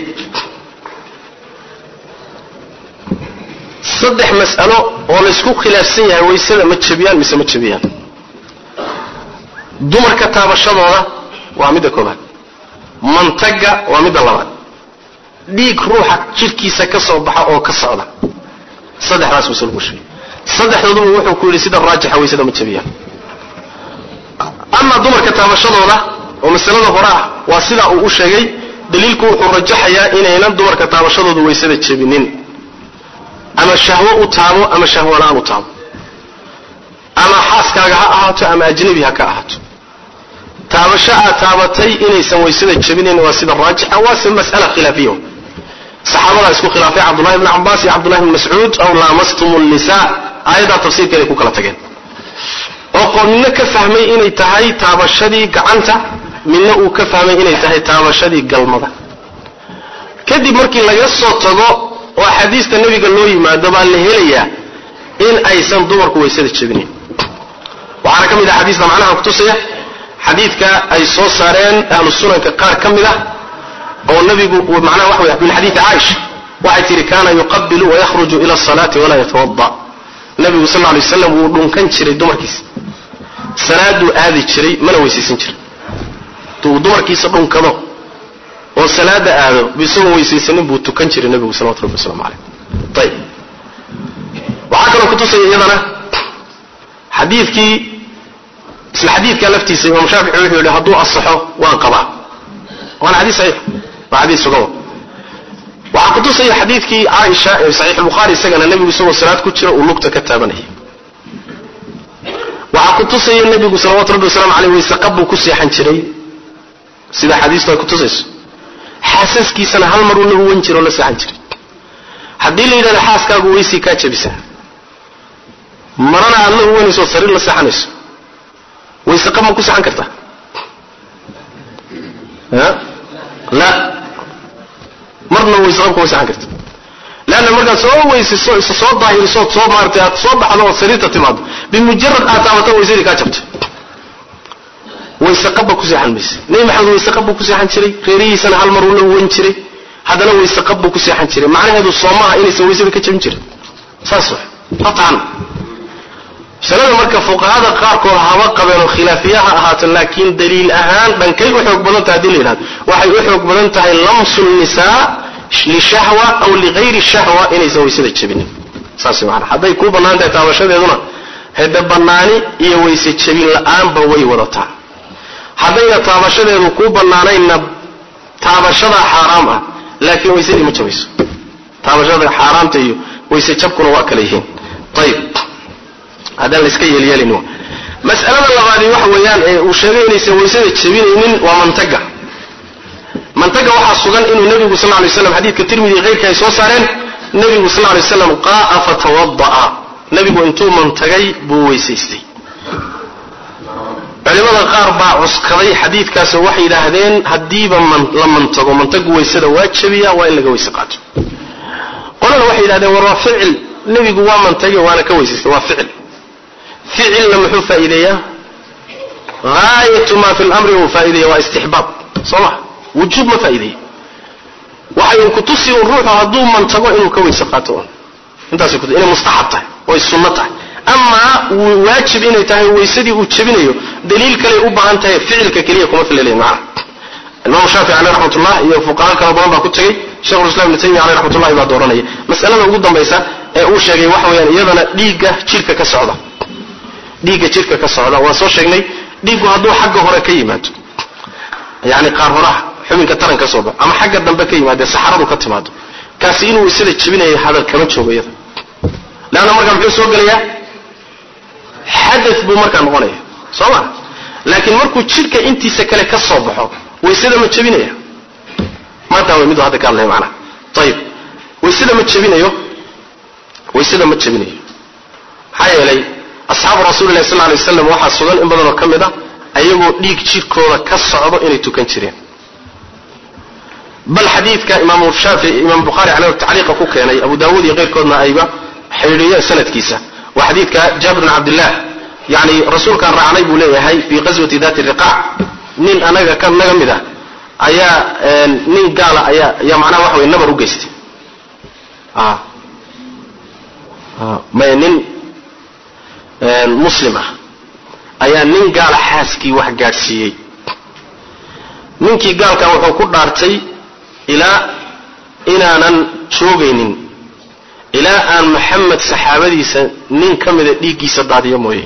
صدح مسألة ونسكوك خلافية ويسلا متشبيان مس متشبيان دمر كتاب الشضرة وعميدة كلها منطقة وعميدة اللبات ديك روحك شركي سكسر بحا او كسعودة صدح راس وسلق الشيء صدح نظم وحو كل سيدة الراجحة ويسيدة متشبيها اما دمر كتاب الشضرة ومسألة هراء واسيدة او اشياء دليلكو وحو رجحيا إن ينام دمر كتاب الشضرة ويسيدة تشبينين اما الشهوة اتامو اما الشهوة لا اتامو اما حاسكا اهاتو اما اجنبيها كاهاتو تابشاء تابتي إني سوي سيدة جبينين وسيدة الراجحة واسم مسألة خلافية صحابة اسكو خلافية عبد الله بن عباس عبد الله بن مسعود أو لامستم النساء أيضا تفسير كده يكون كلا تجين وقلنا كفهمي إني تهي تابشدي قعنتا منه كفهمي إني تهي تابشدي قلمضة كدي مركي لقصة تضو وحديث النبي قال له ما دبال لهلية إن أيسان دمر كوي سيدة جبينين وعلى كم إذا حديثنا معناها مكتوسية حديثك أي صوص صارين أهل السنة كقار كملة أو النبي ومعناه وحوي من حديث عائش وعيتر كان يقبل ويخرج إلى الصلاة ولا يتوضأ النبي صلى الله عليه وسلم ودون كان شري دمركيس salaadu aadi jiray mana weysaysan jirin tuu dumarkiisa dhunkado oo salaada aado bisagoo weysaysanin buu tukan jiray nabigu sallallahu alayhi wasallam tayib waxa kale ku tusay iyadana xadiidkii isla xadiidka laftiisa Imam Shafi'i wuxuu yiri haduu asaxo waan qabaa waana xadiis sahih waa xadiis sugan waxa ku tusay xadiidkii Aisha ee sahih al-Bukhari isagana nabigu sallallahu alayhi wasallam ku jira uu lugta ka taabanay waxa ku tusay nabigu sallallahu alayhi wasallam alayhi wasaqabu ku seexan jiray sida xadiiska ku tusayso xaasaskiisana hal mar uu la wan jiro la seexan jiray hadii la yiraahdo xaaskaagu weysi ka jabisa marana Allah uu weyso sariir la seexanayso ويسقم كوس عن كرتا ها لا مرنا ويسقم كوس عن كرتا لأن مرنا سو ويس سو صوت ظاهر صوت صوت مارتي صوت على سريرة تماد بمجرد أتعبته ويزيد كاتبت ويسقم كوس عن بس نيم حد ويسقم كوس عن شري غيري سنة هالمرة وين شري هذا لو يسقم كوس عن شري معناه هذا الصومعة إني سوي زي كاتب شري صح قطعا سلام marka fuqahaada qaar kood haba qabeen khilaafiyaha ahaatan laakiin daliil ahaan bankay u xoog badan tahay daliilad waxay u xoog badan tahay lamsul nisaa li shahwa aw li ghayri shahwa inay sawaysada jabin saasi macna haday ku banaantahay taabashadeeduna hada banaani iyo wayse jabin la'aan ba way wadataa haday taabashadeedu ku banaanayna taabashada xaraam ah laakiin wayse ma jabayso taabashada xaraamta iyo wayse jabkuna waa kala yihiin tayib هذا اللي سكيل يلينه مسألة اللغة وحويان وشيء إنه ويسد الشبينين ومنتجع منتجع واحد صغان إنه النبي صلى الله عليه وسلم حديث كتير من غير كيسو صارين النبي صلى الله عليه وسلم قاء فتوضأ النبي أنتو منتجي بويسيستي علماء الغرب عسكري حديث كاس وحي لهذين هديبا من لما منتجوا منتجوا ويسد واتشبيا وإلا جويسقات قلنا وحي لهذين ورا فعل النبي جوا منتجي وأنا كويسيستي وفعل فعل لم فائدة غاية ما في الأمر هو فائدة واستحباب صلاح وجوب ما فائدة وحي كتصي الروح هدوم من تقوى إنه كوي سقاطون انت سيكون إنه مستحبته ويسنته أما واجب إنه تهي ويسدي وتشبينه دليل كلي أبا أنت فعل ككلية كما في الليل معه الإمام الشافعي عليه رحمة الله يفقهاء كربان باكوتشي شيخ الإسلام ابن تيمية عليه رحمة الله يبقى دورانية مسألة موجودة بيسا أوشاقي وحويان يدنا ليقة شركة كالسعودة dhiiga jirka ka socda waa soo sheegnay dhiigu haduu xagga hore ka yimaado yaani qaar horaha xubinka taranka soo ba ama xagga dambe ka yimaado saxaradu ka timaado kaasi inuu isla jibinayo hadal kama joogayada laana marka muxuu soo galaya xadath buu marka noqonaya soo laakiin markuu jirka intiisa kale ka soo baxo weysada ma jibinaya maanta waa mid hada ka hadlay macna tayib weysada ma jibinayo weysada ma jibinayo hayalay أصحاب رسول الله صلى الله عليه وسلم واحد صغير إن بدنوا كمدا أيقو ديك شيكولا كالصعبة إني تكنشرين بل حديث كإمام الشافعي إمام بخاري عليه التعليق كوكا يعني أبو داود غير كودنا أيضا حيرية سنة كيسة وحديث كجابر بن عبد الله يعني رسول كان رعني بوليه هاي في غزوة ذات الرقاع نين أنا كان نغمدا أيا نين قال أيا يا معناه وحوي النبر وقست آه آه ما نين مسلمة أيا نين قال حاسكي واحد قارسيي نينكي قال كان وحو كدارتي إلى إنانا شوغينين إلى أن محمد صحابتي نين كمد ديكي سدادي مويه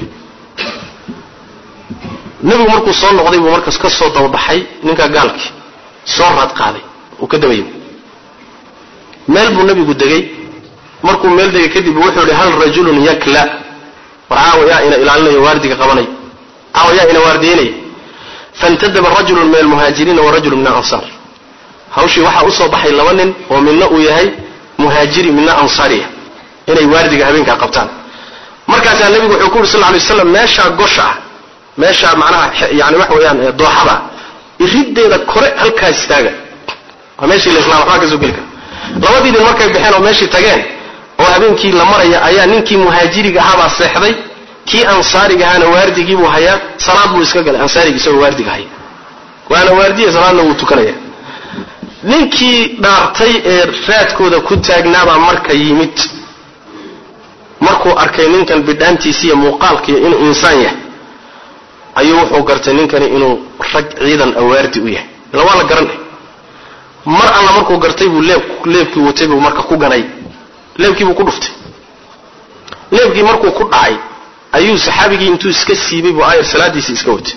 نبي مركو صلى الله عليه ومركز كسو دوضحي نينكا قالك صورت قادي وكدويم ميل بو نبي قدقي مركو ميل دقي كدب وحو لهل رجل يكلا وعاو يا إلى إلى أنه يواردك قبني عاو يا إلى وارديني فانتدب الرجل من المهاجرين ورجل من الأنصار هوشي وحا أصو بحي لونن ومن نقو يهي مهاجري من أنصاريه إلى يواردك هبينك قبطان مركز النبي وحكور صلى الله عليه وسلم ماشا قشع ماشا معناها يعني وحو يعني ضوحبا يريد إذا كوري هلكا يستاغل وماشي الإسلام حاكزو قلك لودي دي المركز بحين وماشي تاغين oo habeenkii la maray ayaa ninkii muhaajiriga ahaa seexday kii ansaariga ahaana waardigii buu hayaa salaad buu iska galay ansaariga soo waardiga hay waana waardiye salaadna uu tukanaya ninkii dhaartay ee raadkooda ku taagnaaba marka yimid markuu arkay ninkan bidhaantiisa iyo muuqaalkiisa inuu insaan yahay ayuu wuxuu gartay ninkani inuu rag ciidan awaardi u yahay la waa la garanay mar alla markuu gartay buu leeb leebkii watay buu marka ku ganay leebkii buu ku dhuftay leebkii markuu ku dhacay ayuu saxaabigii intuu iska siibay buu ayar salaadiisa iska watay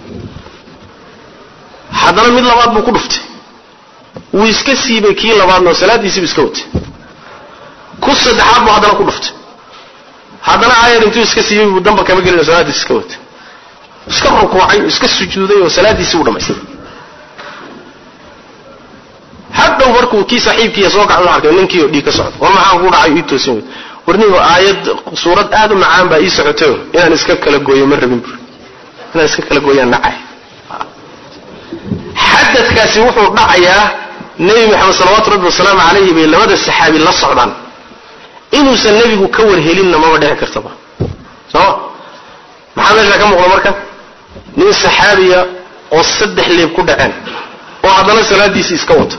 haddana mid labaad buu ku dhuftay wuu iska siibay kii labaadna salaadiisa iska watay ku saddexaad buu haddana ku dhuftay haddana ayar intuu iska siibay buu damba kama gelin salaadiisa iska watay iska rukuucay iska sujuuday oo salaadiisa u dhamaystay hadhow markuu kii saaxiibkii soo gacan arkay ninkii oo dhiig ka socdo war maxaan ku dhacay ii toosin weyd warniyo aayad suurad aad u macaan baa ii socotay inaan iska kala gooyo ma rabin inaan iska kala gooyaan nacay xadadkaasi wuxuu dhacayaa nabi maxamed sallallahu alayhi wasallam alayhi bay labada saxaabi la socdaan inuusan nabigu ka warhelinna ma dhici kartaba soo maxaa meesha ka muuqda marka nin saxaabiya oo saddex leeb ku dhaceen oo haddana salaadiisa iska wato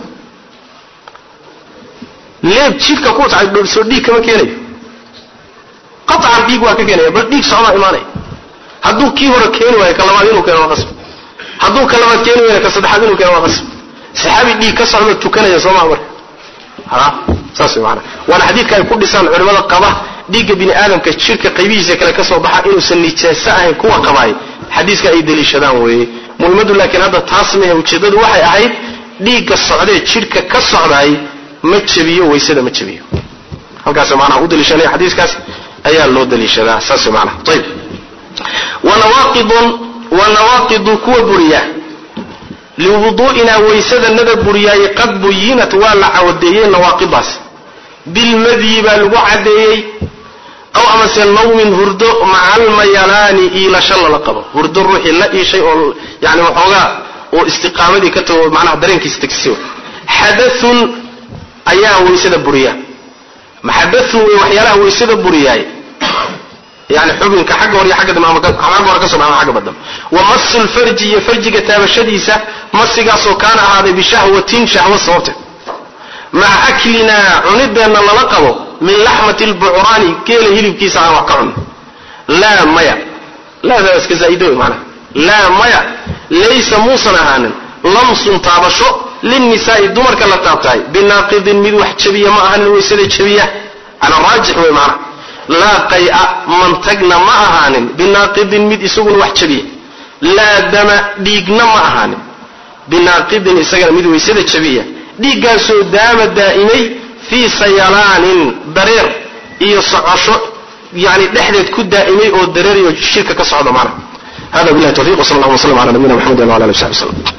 leeb jidka ku tahay dhul soo dhiig kama keenayo qat'an dhiig waa ka keenaya bal dhiig socda imaanay hadduu kii hore keeni waayo ka labaad inuu keeno qasab hadduu ka labaad keeni waayo ka saddexaad inuu keeno qasab saxaabi dhiig ka socda tukanaya Soomaa marka ha saas macna wala xadiidka ay ku dhisaan culimada qaba dhiigga bini aadamka jirka qaybihiisa kale ka soo baxa inuu san nijaaso ahayn kuwa qabay xadiiska ay daliishadaan weeye muhiimadu laakiin hadda taas ma ujeedadu waxay ahayd dhiigga socday jirka ka socday ma jabiyo weysada ma jabiyo halkaas macnaha u daliishanay xadiiskaas ayaa loo daliishadaa saas macnaha tayib wa nawaqid wa nawaqid kuwa buriya liwudu'ina weysada nada buriyay qad buyinat wa la awdeeyay nawaqidaas bil madhi ba lagu cadeeyay aw amase nawmin hurdo ma'al mayalani ila shalla laqaba hurdo ruuxi la ishay oo yani waxooga oo istiqaamadii ka tago macnaha dareenkiisa tagsiyo hadathun ayaa weysada buriya maxadathu waxyaalaha weysada buriyay yani xubinka xagga hore xagga dambe xagga hore ka soo baxay xagga badam wa masul farji ya farjiga taabashadiisa masigaasoo kaana ahaaday bi shahwatin shahwa sababta ma aklina unidana lala qabo min lahmati al-bu'rani keel hilibkiisa aan wax ka cun la maya la iska zaido macna la maya laysa musanahan lamsun taabasho للنساء دمر كلا تابتاي بناقض من وحجبية ما أهن ويسد جبية على راجح ومعنى لا قيء من تجنا ما أهن بناقض من يسوق وحجبية لا دم ديجنا ما أهن بناقض يسجل من ويسد جبية ديجا سودام دائمي في سيلان ضرير يصعش يعني دحدة كود دائمي أو ضرير الشركة كصعد معنا هذا بالله توفيق وصلى الله وسلم على نبينا محمد وعلى آله وصحبه وسلم